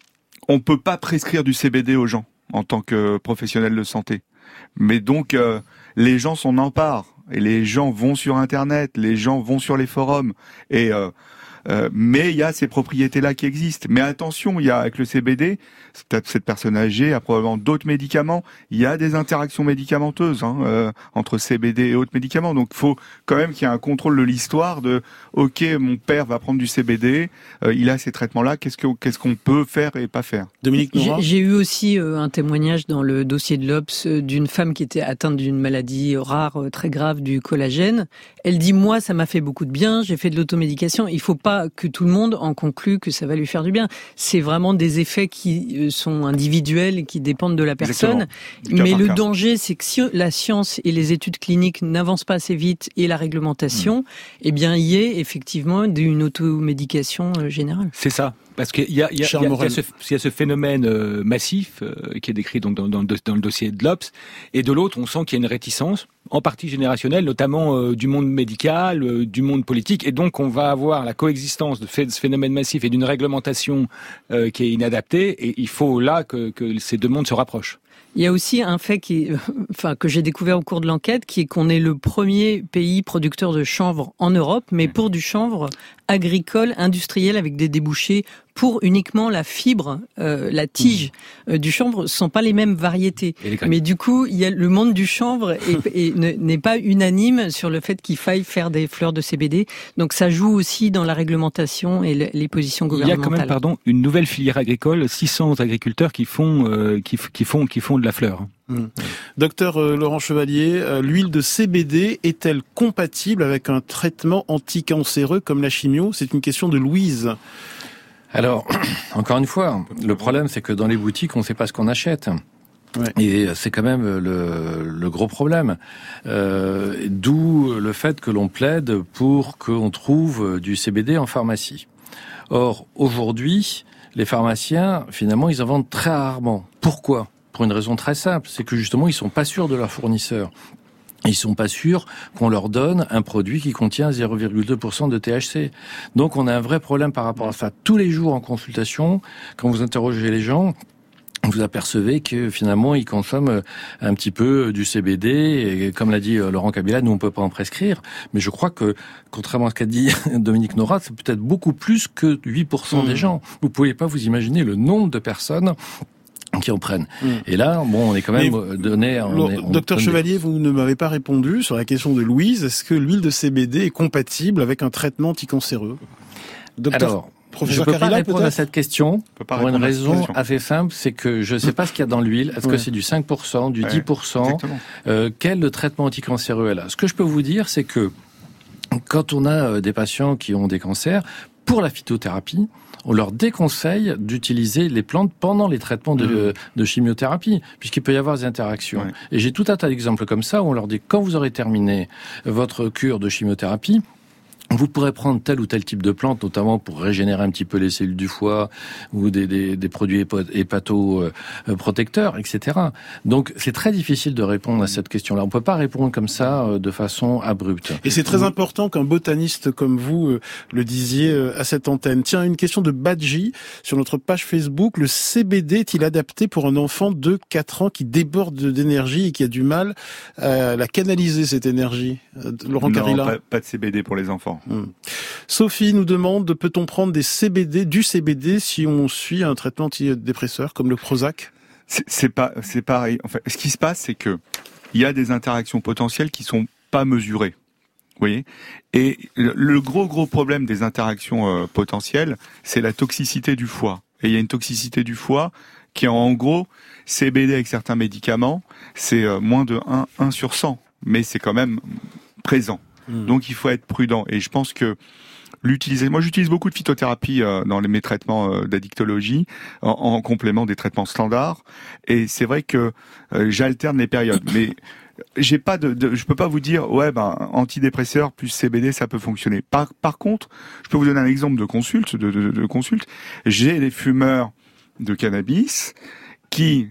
on peut pas prescrire du C B D aux gens en tant que professionnels de santé, mais donc euh, les gens s'en emparent et les gens vont sur Internet, les gens vont sur les forums et euh, Euh, mais il y a ces propriétés-là qui existent. Mais attention, il y a avec le C B D, peut-être cette personne âgée a probablement d'autres médicaments. Il y a des interactions médicamenteuses hein, euh, entre C B D et autres médicaments. Donc, il faut quand même qu'il y ait un contrôle de l'histoire de OK, mon père va prendre du C B D, euh, il a ces traitements-là. Qu'est-ce que qu'est-ce qu'on peut faire et pas faire? Dominique Norat. J'ai, j'ai eu aussi euh, un témoignage dans le dossier de l'Obs euh, d'une femme qui était atteinte d'une maladie rare, euh, très grave, du collagène. Elle dit, moi, ça m'a fait beaucoup de bien, j'ai fait de l'automédication. Il faut pas que tout le monde en conclue que ça va lui faire du bien. C'est vraiment des effets qui euh, sont individuels et qui dépendent de la personne. Mais le danger, c'est que si la science et les études cliniques n'avancent pas assez vite et la réglementation, mmh. eh bien, il y ait effectivement une automédication euh, générale. C'est ça. Parce qu'il y a, il y a, il y a, il y a, ce, il y a ce phénomène euh, massif euh, qui est décrit donc dans, dans, dans le dossier de l'Obs, et de l'autre, on sent qu'il y a une réticence, en partie générationnelle, notamment euh, du monde médical, euh, du monde politique, et donc on va avoir la coexistence de, fait, de ce phénomène massif et d'une réglementation euh, qui est inadaptée, et il faut là que, que ces deux mondes se rapprochent. Il y a aussi un fait qui, enfin, que j'ai découvert au cours de l'enquête, qui est qu'on est le premier pays producteur de chanvre en Europe, mais pour du chanvre agricole, industriel, avec des débouchés pour uniquement la fibre, euh, la tige euh, du chanvre, sont pas les mêmes variétés. Mais du coup, il y a le monde du chanvre et, et ne, n'est pas unanime sur le fait qu'il faille faire des fleurs de C B D. Donc ça joue aussi dans la réglementation et le, les positions gouvernementales. Il y a quand même, pardon, une nouvelle filière agricole, six cents agriculteurs qui font, euh, qui, qui font, qui font de la fleur. Mmh. Docteur euh, Laurent Chevalier, euh, l'huile de C B D est-elle compatible avec un traitement anticancéreux comme la chimio? C'est une question de Louise. Alors, encore une fois, le problème c'est que dans les boutiques, on ne sait pas ce qu'on achète. Ouais. Et c'est quand même le, le gros problème. Euh, d'où le fait que l'on plaide pour qu'on trouve du C B D en pharmacie. Or, aujourd'hui, les pharmaciens, finalement, ils en vendent très rarement. Pourquoi ? Pour une raison très simple, c'est que justement, ils sont pas sûrs de leur fournisseur. Ils sont pas sûrs qu'on leur donne un produit qui contient zéro virgule deux pour cent de T H C. Donc, on a un vrai problème par rapport à ça. Tous les jours en consultation, quand vous interrogez les gens, vous apercevez que finalement ils consomment un petit peu du C B D et comme l'a dit Laurent Kabila, nous on peut pas en prescrire, mais je crois que contrairement à ce qu'a dit Dominique Norat, c'est peut-être beaucoup plus que huit pour cent mmh. des gens. Vous pouvez pas vous imaginer le nombre de personnes qui en prennent. Mmh. Et là, bon, on est quand même mais, donné... On est, on Docteur Chevalier, des... vous ne m'avez pas répondu sur la question de Louise. Est-ce que l'huile de C B D est compatible avec un traitement anticancéreux? Docteur... Alors, Professeur je ne peux Carilla, pas répondre peut-être à cette question pour une raison assez simple, c'est que je ne sais pas ce qu'il y a dans l'huile. Est-ce ouais. que c'est du cinq pour cent, du ouais, dix pour cent euh, Quel traitement anticancéreux elle a? Ce que je peux vous dire, c'est que quand on a des patients qui ont des cancers, pour la phytothérapie, on leur déconseille d'utiliser les plantes pendant les traitements de, mmh. de chimiothérapie, puisqu'il peut y avoir des interactions. Ouais. Et j'ai tout un tas d'exemples comme ça où on leur dit, quand vous aurez terminé votre cure de chimiothérapie, vous pourrez prendre tel ou tel type de plante, notamment pour régénérer un petit peu les cellules du foie ou des, des, des produits hépatoprotecteurs, et cetera. Donc, c'est très difficile de répondre à cette question-là. On ne peut pas répondre comme ça de façon abrupte. Et c'est très vous... important qu'un botaniste comme vous euh, le disiez euh, à cette antenne. Tiens, une question de Badji sur notre page Facebook. Le C B D est-il adapté pour un enfant de quatre ans qui déborde d'énergie et qui a du mal à la canaliser, cette énergie? euh, Laurent Non, Carilla. pas, pas de C B D pour les enfants. Hum. Sophie nous demande, peut-on prendre des C B D, du C B D si on suit un traitement antidépresseur comme le Prozac? C'est, c'est pas, c'est pareil. En fait, ce qui se passe, c'est que il y a des interactions potentielles qui sont pas mesurées. Vous voyez? Et le, le gros gros problème des interactions euh, potentielles, c'est la toxicité du foie. Et il y a une toxicité du foie qui est en gros C B D avec certains médicaments, c'est euh, moins de un sur cent, mais c'est quand même présent. Mmh. Donc il faut être prudent. Et je pense que l'utiliser. Moi, j'utilise beaucoup de phytothérapie euh, dans les, mes traitements euh, d'addictologie en, en complément des traitements standards. Et c'est vrai que euh, j'alterne les périodes, mais j'ai pas de, de, je peux pas vous dire ouais ben antidépresseur plus C B D ça peut fonctionner. Par par contre, je peux vous donner un exemple de consulte, de, de, de consulte. J'ai des fumeurs de cannabis qui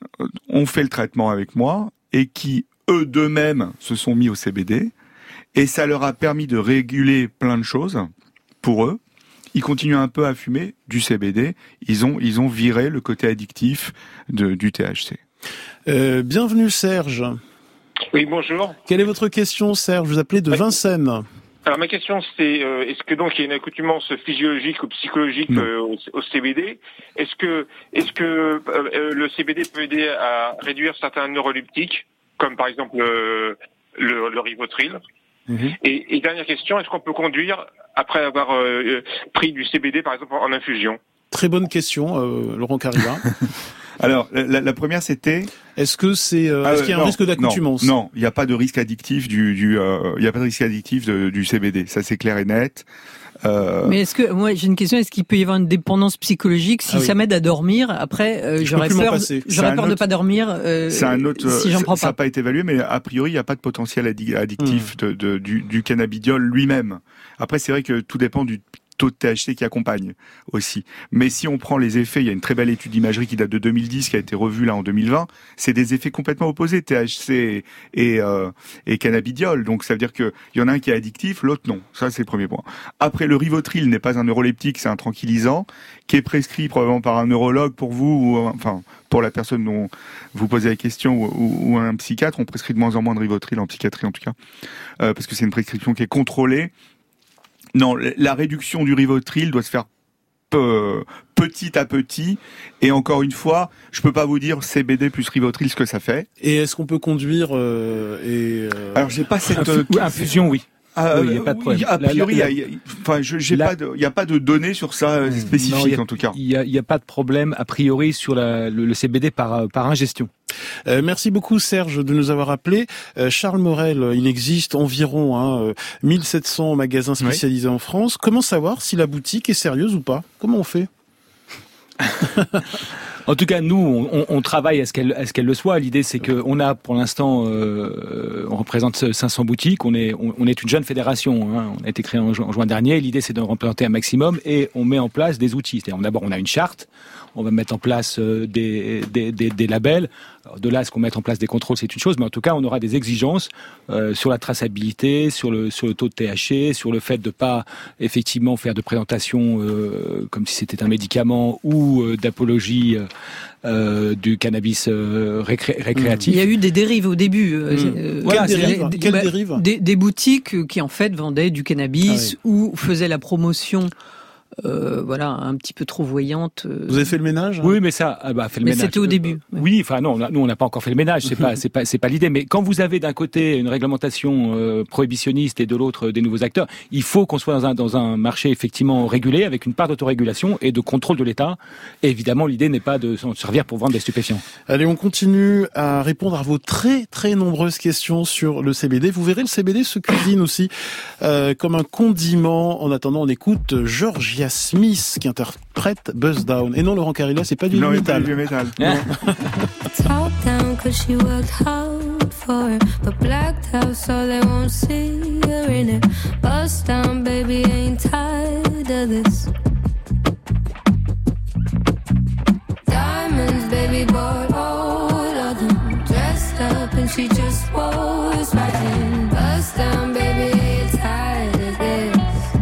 ont fait le traitement avec moi et qui eux d'eux-mêmes se sont mis au C B D. Et ça leur a permis de réguler plein de choses pour eux. Ils continuent un peu à fumer du C B D. Ils ont, ils ont viré le côté addictif de, du T H C. Euh, bienvenue Serge. Oui, bonjour. Quelle est votre question, Serge? Vous appelez de Vincennes. Alors ma question c'est euh, est-ce que donc il y a une accoutumance physiologique ou psychologique euh, au, au C B D? Est-ce que est-ce que euh, le C B D peut aider à réduire certains neuroleptiques comme par exemple euh, le, le Rivotril? Mm-hmm. Et, et dernière question, est-ce qu'on peut conduire après avoir euh, pris du C B D par exemple en infusion? Très bonne question, euh, Laurent Carilla. Alors, la, la première, c'était... Est-ce que c'est, euh, ah, est-ce qu'il y a un non, risque d'accoutumance? Non, il n'y a pas de risque addictif du, du, euh, il y a pas de risque addictif de, du C B D. Ça, c'est clair et net. Euh... Mais est-ce que, moi, j'ai une question, est-ce qu'il peut y avoir une dépendance psychologique si ah oui. ça m'aide à dormir? Après, euh, j'aurais peur, j'aurais peur de pas dormir, euh, c'est un autre, si j'en prends pas. Ça n'a pas été évalué, mais a priori, il n'y a pas de potentiel addictif mmh. de, de, du, du cannabidiol lui-même. Après, c'est vrai que tout dépend du taux de T H C qui accompagne aussi. Mais si on prend les effets, il y a une très belle étude d'imagerie qui date de deux mille dix, qui a été revue là en deux mille vingt, c'est des effets complètement opposés, T H C et, euh, et cannabidiol. Donc ça veut dire qu'il y en a un qui est addictif, l'autre non. Ça c'est le premier point. Après, le Rivotril n'est pas un neuroleptique, c'est un tranquillisant, qui est prescrit probablement par un neurologue pour vous, ou enfin pour la personne dont vous posez la question, ou, ou, ou un psychiatre. On prescrit de moins en moins de Rivotril en psychiatrie en tout cas, euh, parce que c'est une prescription qui est contrôlée. Non, la réduction du Rivotril doit se faire peu, petit à petit. Et encore une fois, je peux pas vous dire C B D plus Rivotril ce que ça fait. Et est-ce qu'on peut conduire euh, et euh... Alors j'ai pas cette Infu- infusion, oui. Ah, il oui, n'y a pas de problème. A priori, il y a, enfin, je, j'ai la... pas de, il n'y a pas de données sur ça spécifiques en tout cas. Il y a, il y a pas de problème a priori sur la, le, le C B D par, par ingestion. Euh, merci beaucoup Serge de nous avoir appelés. Euh, Charles Morel, il existe environ hein, mille sept cents magasins spécialisés oui. en France. Comment savoir si la boutique est sérieuse ou pas? Comment on fait? En tout cas, nous, on, on travaille à ce qu'elle, à ce qu'elle le soit. L'idée, c'est que on a, pour l'instant, euh, on représente cinq cents boutiques. On est, on, on est une jeune fédération. Hein. On a été créé en, en juin dernier. L'idée, c'est de représenter un maximum et on met en place des outils. C'est-à-dire, d'abord, on a une charte. On va mettre en place euh, des, des, des, des labels. Alors, de là, à ce qu'on mette en place des contrôles, c'est une chose. Mais en tout cas, on aura des exigences euh, sur la traçabilité, sur le, sur le taux de T H C, sur le fait de pas effectivement faire de présentation euh, comme si c'était un médicament ou euh, d'apologie. Euh, Euh, du cannabis euh, récré- récréatif. Il y a eu des dérives au début. Euh, mmh. euh, voilà, Quelle dérive, des, Quelle bah, dérive des, des boutiques qui en fait vendaient du cannabis ah oui. ou faisaient la promotion. Euh, voilà, un petit peu trop voyante. Euh... Vous avez fait le ménage? Oui, mais ça, ah bah, fait le mais ménage. c'était au début. Euh, oui, enfin non, nous on n'a pas encore fait le ménage. C'est pas, c'est pas, c'est pas l'idée. Mais quand vous avez d'un côté une réglementation euh, prohibitionniste et de l'autre euh, des nouveaux acteurs, il faut qu'on soit dans un dans un marché effectivement régulé avec une part d'autorégulation et de contrôle de l'État. Et évidemment, l'idée n'est pas de s'en servir pour vendre des stupéfiants. Allez, on continue à répondre à vos très très nombreuses questions sur le C B D. Vous verrez, le C B D se cuisine aussi euh, comme un condiment. En attendant, on écoute Georgia Smith qui interprète Buzz Down. Et non, Laurent Carilla, c'est pas du non, métal. Non, du métal. Top down cause she worked hard for it, but blacked out so they won't see her in it. Bust down, baby, ain't tired of this. Diamonds, baby, bought all of them. Dressed up and she just was right in. Bust down, baby, ain't tired of this.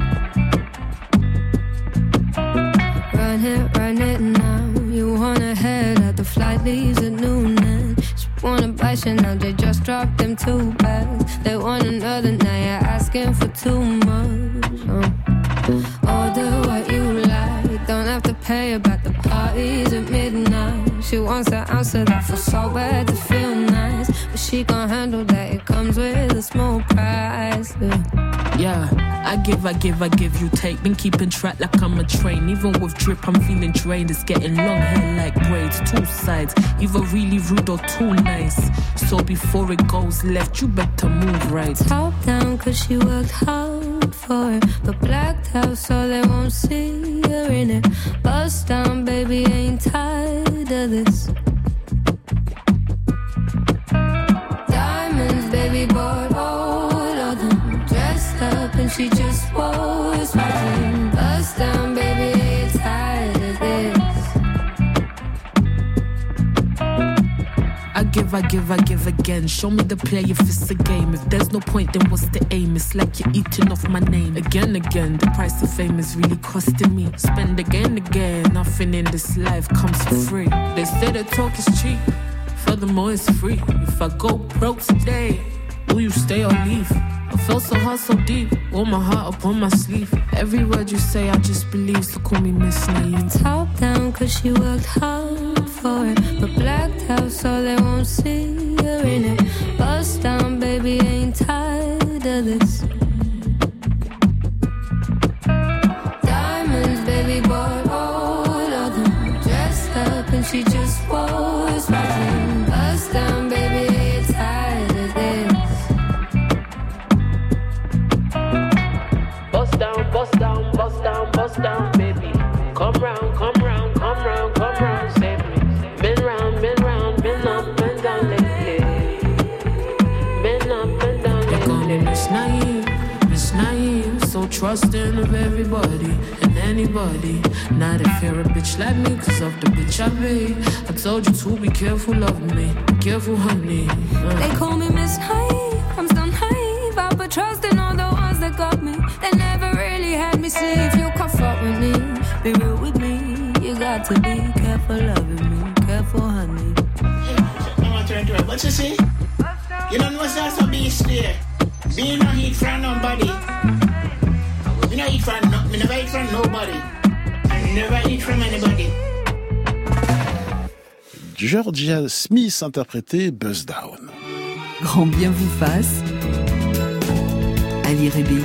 Run it, run it now. You wanna head out, the flight leaves at noon and she wanna buy Chanel, they just dropped them two bags. They want another, now you're asking for too much. uh. Order what you like, don't have to pay about the parties at midnight. She wants an ounce of that, feels so bad to feel nice, but she gon' handle that, it comes with a small price. yeah. Yeah, I give, I give, I give, you take. Been keeping track like I'm a train. Even with drip, I'm feeling drained. It's getting long hair like braids, two sides. Either really rude or too nice. So before it goes left, you better move right. Top down cause she worked hard for it, but blacked out so they won't see her in it. Bust down, baby, ain't tired of this. Diamonds, baby, bought all of them. Up and she just was watching. Bust down, baby, ain't tired of this. I give, I give, I give again. Show me the play if it's a game. If there's no point, then what's the aim? It's like you're eating off my name. Again, again, the price of fame is really costing me. Spend again, again. Nothing in this life comes for free. They say the talk is cheap. Furthermore, it's free. If I go broke today, will you stay or leave? I felt so hard, so deep. Wore my heart up on my sleeve. Every word you say, I just believe. So call me Miss Naive. Top down, cause she worked hard for it. But blacked out so they won't see her in it. Bust down, baby, ain't tired of this. Diamonds, baby, bought all of them. Dressed up and she just was watching. Bust down, baby, ain't tired of this. Bust down, bust down, bust down, bust down, baby. Come round, come round, come round, come round, save me. Been round, been round, been up and down lately. Been up and down lately. They call me Miss Naive, Miss Naive. So trusting of everybody and anybody. Now they fear a bitch like me, cause of the bitch I be. I told you to be careful of me, be careful, honey. Uh. They call me Miss Naive, I'm still naive. I put trust in all the ones that got me. They never really had me see. If you come fuck with me, be real with me. You got to be careful loving me, careful, honey. But you see, you don't know what's also beast there. Me no eat from nobody. Me no eat from no, me never eat from nobody. I never eat from anybody. Georgia Smith interprétait Buzz Down. Grand bien vous fasse. Ali Rébéi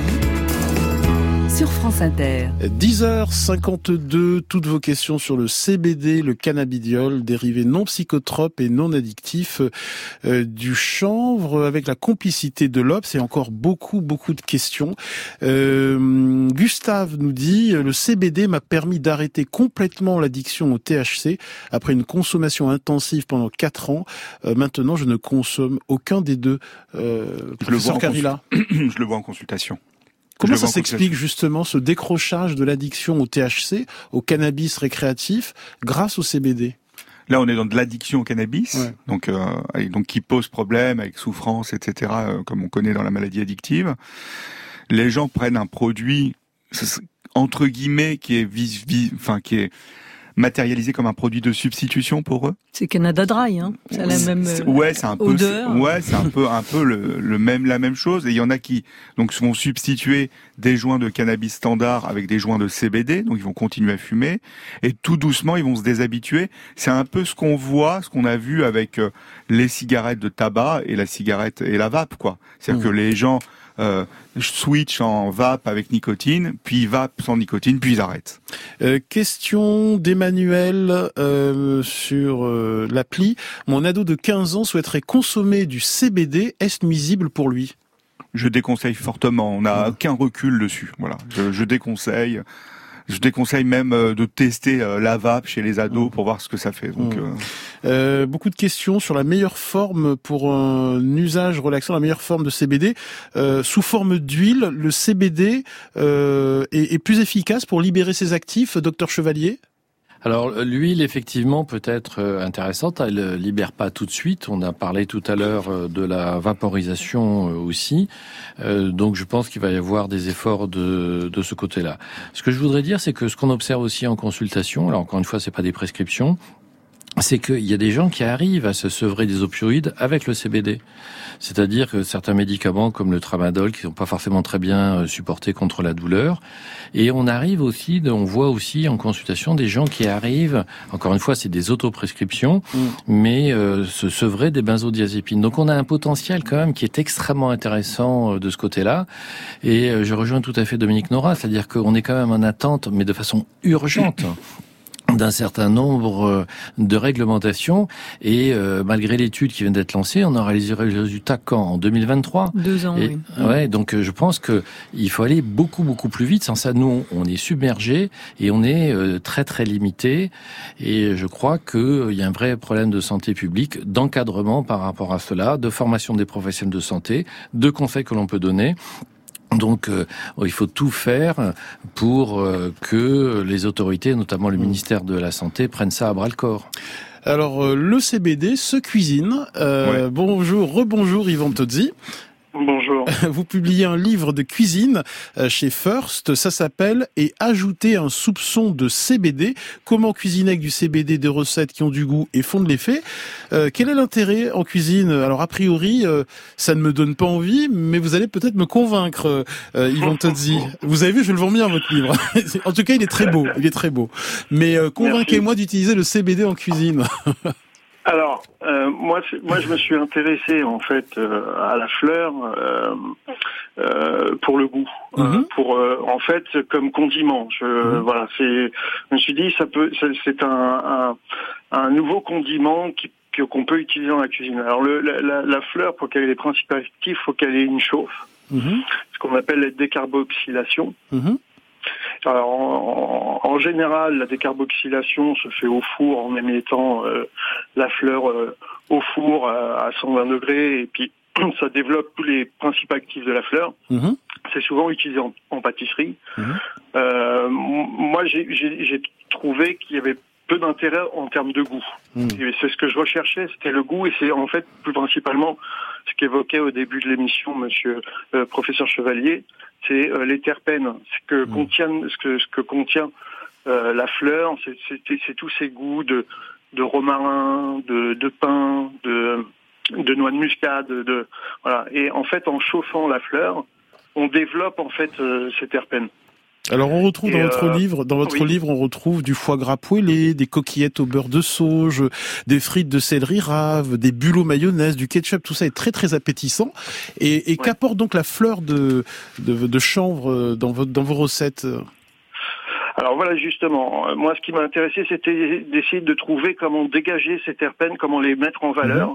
sur France Inter. dix heures cinquante-deux, toutes vos questions sur le C B D, le cannabidiol, dérivé non psychotrope et non addictif euh, du chanvre, avec la complicité de l'Obs et encore beaucoup, beaucoup de questions. Euh, Gustave nous dit, le C B D m'a permis d'arrêter complètement l'addiction au T H C après une consommation intensive pendant quatre ans. Euh, maintenant, je ne consomme aucun des deux. Euh, je, le vois Carilla. Consul... je le vois en consultation. Comment ça s'explique justement ce décrochage de l'addiction au T H C, au cannabis récréatif, grâce au C B D? Là, on est dans de l'addiction au cannabis, ouais. donc, euh, donc qui pose problème avec souffrance, et cetera, euh, comme on connaît dans la maladie addictive. Les gens prennent un produit entre guillemets qui est vis, vis, enfin qui est matérialisé comme un produit de substitution pour eux. C'est Canada Dry, hein. C'est la même euh, ouais, c'est un peu, odeur. Ouais, c'est un peu, un peu le, le même, la même chose. Et il y en a qui donc vont substituer des joints de cannabis standard avec des joints de C B D, donc ils vont continuer à fumer. Et tout doucement, ils vont se déshabituer. C'est un peu ce qu'on voit, ce qu'on a vu avec euh, les cigarettes de tabac et la cigarette et la vape, quoi. C'est-à-dire mmh. que les gens Euh, switch en vape avec nicotine, puis vape sans nicotine, puis ils arrêtent. Euh, question d'Emmanuel euh, sur euh, l'appli. Mon ado de quinze ans souhaiterait consommer du C B D. Est-ce nuisible pour lui? Je déconseille fortement. On n'a aucun recul dessus. Voilà, je, je déconseille. Je déconseille même de tester la vape chez les ados pour voir ce que ça fait. Donc, mmh. euh, beaucoup de questions sur la meilleure forme pour un usage relaxant, la meilleure forme de C B D. Euh, sous forme d'huile, le C B D euh, est, est plus efficace pour libérer ses actifs, docteur Chevalier? Alors l'huile effectivement peut être intéressante, elle ne libère pas tout de suite, on a parlé tout à l'heure de la vaporisation aussi, euh, donc je pense qu'il va y avoir des efforts de, de ce côté-là. Ce que je voudrais dire, c'est que ce qu'on observe aussi en consultation, alors encore une fois c'est pas des prescriptions, c'est qu'il y a des gens qui arrivent à se sevrer des opioïdes avec le C B D. C'est-à-dire que certains médicaments comme le tramadol qui sont pas forcément très bien supportés contre la douleur. Et on arrive aussi, on voit aussi en consultation des gens qui arrivent, encore une fois c'est des autoprescriptions, mmh. mais euh, se sevrer des benzodiazépines. Donc on a un potentiel quand même qui est extrêmement intéressant de ce côté-là. Et je rejoins tout à fait Dominique Nora, c'est-à-dire qu'on est quand même en attente, mais de façon urgente, d'un certain nombre de réglementations et euh, malgré l'étude qui vient d'être lancée, on aura les résultats quand? En deux mille vingt-trois. Deux ans, et, oui. Ouais, donc je pense que il faut aller beaucoup beaucoup plus vite. Sans ça, nous, on est submergé et on est euh, très très limité. Et je crois que il y a un vrai problème de santé publique, d'encadrement par rapport à cela, de formation des professionnels de santé, de conseils que l'on peut donner. Donc, euh, il faut tout faire pour euh, que les autorités, notamment le ministère de la Santé, prennent ça à bras-le-corps. Alors, euh, le C B D se cuisine. Euh, ouais. Bonjour, rebonjour Yvan Tozzi. Bonjour. Vous publiez un livre de cuisine chez First, ça s'appelle « Et ajouter un soupçon de C B D ». Comment cuisiner avec du C B D des recettes qui ont du goût et font de l'effet. Euh, quel est l'intérêt en cuisine ? Alors a priori, euh, ça ne me donne pas envie, mais vous allez peut-être me convaincre, euh, Yvan Tozzi. Vous avez vu, je le vends bien votre livre. En tout cas, il est très beau, il est très beau. Mais euh, convainquez-moi d'utiliser le C B D en cuisine. Alors, euh, moi, moi, je me suis intéressé en fait euh, à la fleur euh, euh, pour le goût, mm-hmm. euh, pour euh, en fait comme condiment. Je, mm-hmm. Voilà, c'est. Je me suis dit, ça peut, c'est un, un, un nouveau condiment qui qu'on peut utiliser dans la cuisine. Alors, le, la, la, la fleur, pour qu'elle ait les principes actifs, faut qu'elle ait une chauffe, mm-hmm. ce qu'on appelle la décarboxylation. Mm-hmm. Alors, en, en, en général, la décarboxylation se fait au four en émettant euh, la fleur euh, au four à, à cent vingt degrés, et puis ça développe tous les principes actifs de la fleur. Mmh. C'est souvent utilisé en, en pâtisserie. Mmh. Euh, moi, j'ai, j'ai, j'ai trouvé qu'il y avait peu d'intérêt en termes de goût. Mmh. Et c'est ce que je recherchais, c'était le goût, et c'est en fait plus principalement ce qu'évoquait au début de l'émission Monsieur euh, professeur Chevalier, c'est euh, les terpènes, ce que mmh. contient, ce que ce que contient euh, la fleur, c'est, c'est, c'est tous ces goûts de de romarin, de de pin, de de noix de muscade, de voilà. Et en fait, en chauffant la fleur, on développe en fait euh, ces terpènes. Alors on retrouve dans Et votre euh, livre, dans votre oui. livre, on retrouve du foie gras poêlé, des coquillettes au beurre de sauge, des frites de céleri rave, des bulles aux mayonnaise, du ketchup, tout ça est très très appétissant. Et, et ouais. qu'apporte donc la fleur de, de, de chanvre dans, votre, dans vos recettes ? Alors voilà, justement, moi ce qui m'a intéressé, c'était d'essayer de trouver comment dégager ces terpènes, comment les mettre en valeur, mmh.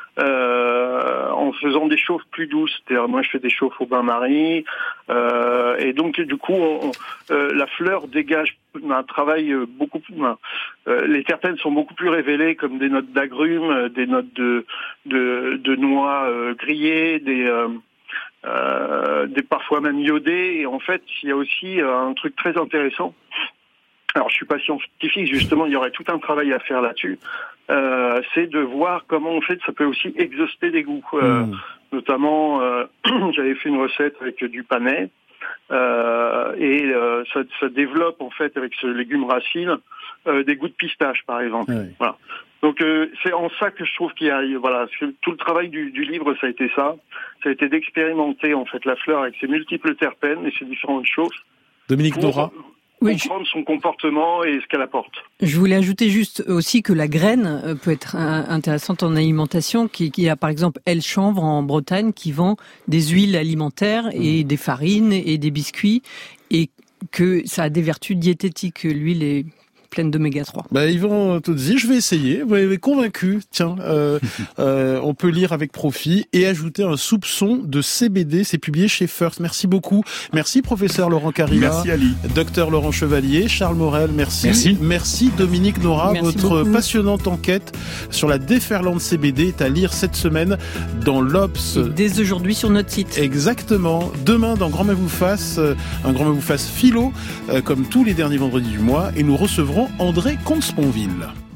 euh, en faisant des chauffes plus douces. C'est-à-dire, moi je fais des chauffes au bain-marie, euh, et donc du coup, on, euh, la fleur dégage un travail beaucoup plus... Euh, les terpènes sont beaucoup plus révélés, comme des notes d'agrumes, des notes de, de, de noix euh, grillées, des... Euh, Euh, des parfois même iodés, et en fait il y a aussi euh, un truc très intéressant. Alors je suis pas scientifique, justement il y aurait tout un travail à faire là-dessus, euh, c'est de voir comment en fait ça peut aussi exhauster des goûts, euh, mmh. notamment euh, j'avais fait une recette avec du panais, euh, et euh, ça, ça développe en fait avec ce légume racine euh, des goûts de pistache par exemple. Oui. Voilà. Donc euh, c'est en ça que je trouve qu'il y a, voilà, tout le travail du, du livre, ça a été ça, ça a été d'expérimenter en fait la fleur avec ses multiples terpènes et ses différentes choses. Dominique Nora. Oui, comprendre son comportement et ce qu'elle apporte. Je voulais ajouter juste aussi que la graine peut être intéressante en alimentation, qui, qui a par exemple El Chanvre en Bretagne qui vend des huiles alimentaires et des farines et des biscuits, et que ça a des vertus diététiques. L'huile est pleine d'oméga trois. Bah, Yvan Tozzi, je vais essayer. Vous m'avez convaincu. Tiens, euh, euh, on peut lire avec profit et ajouter un soupçon de C B D. C'est publié chez First. Merci beaucoup. Merci professeur Laurent Carilla. Merci Ali. Docteur Laurent Chevalier, Charles Morel. Merci. Merci. Merci Dominique Nora. Merci Votre beaucoup. passionnante enquête sur la déferlante C B D est à lire cette semaine dans l'Obs. Et dès aujourd'hui sur notre site. Exactement. Demain dans Grand Main vous fasse, un Grand Main vous fasse philo, comme tous les derniers vendredis du mois, et nous recevrons André Comte-Sponville.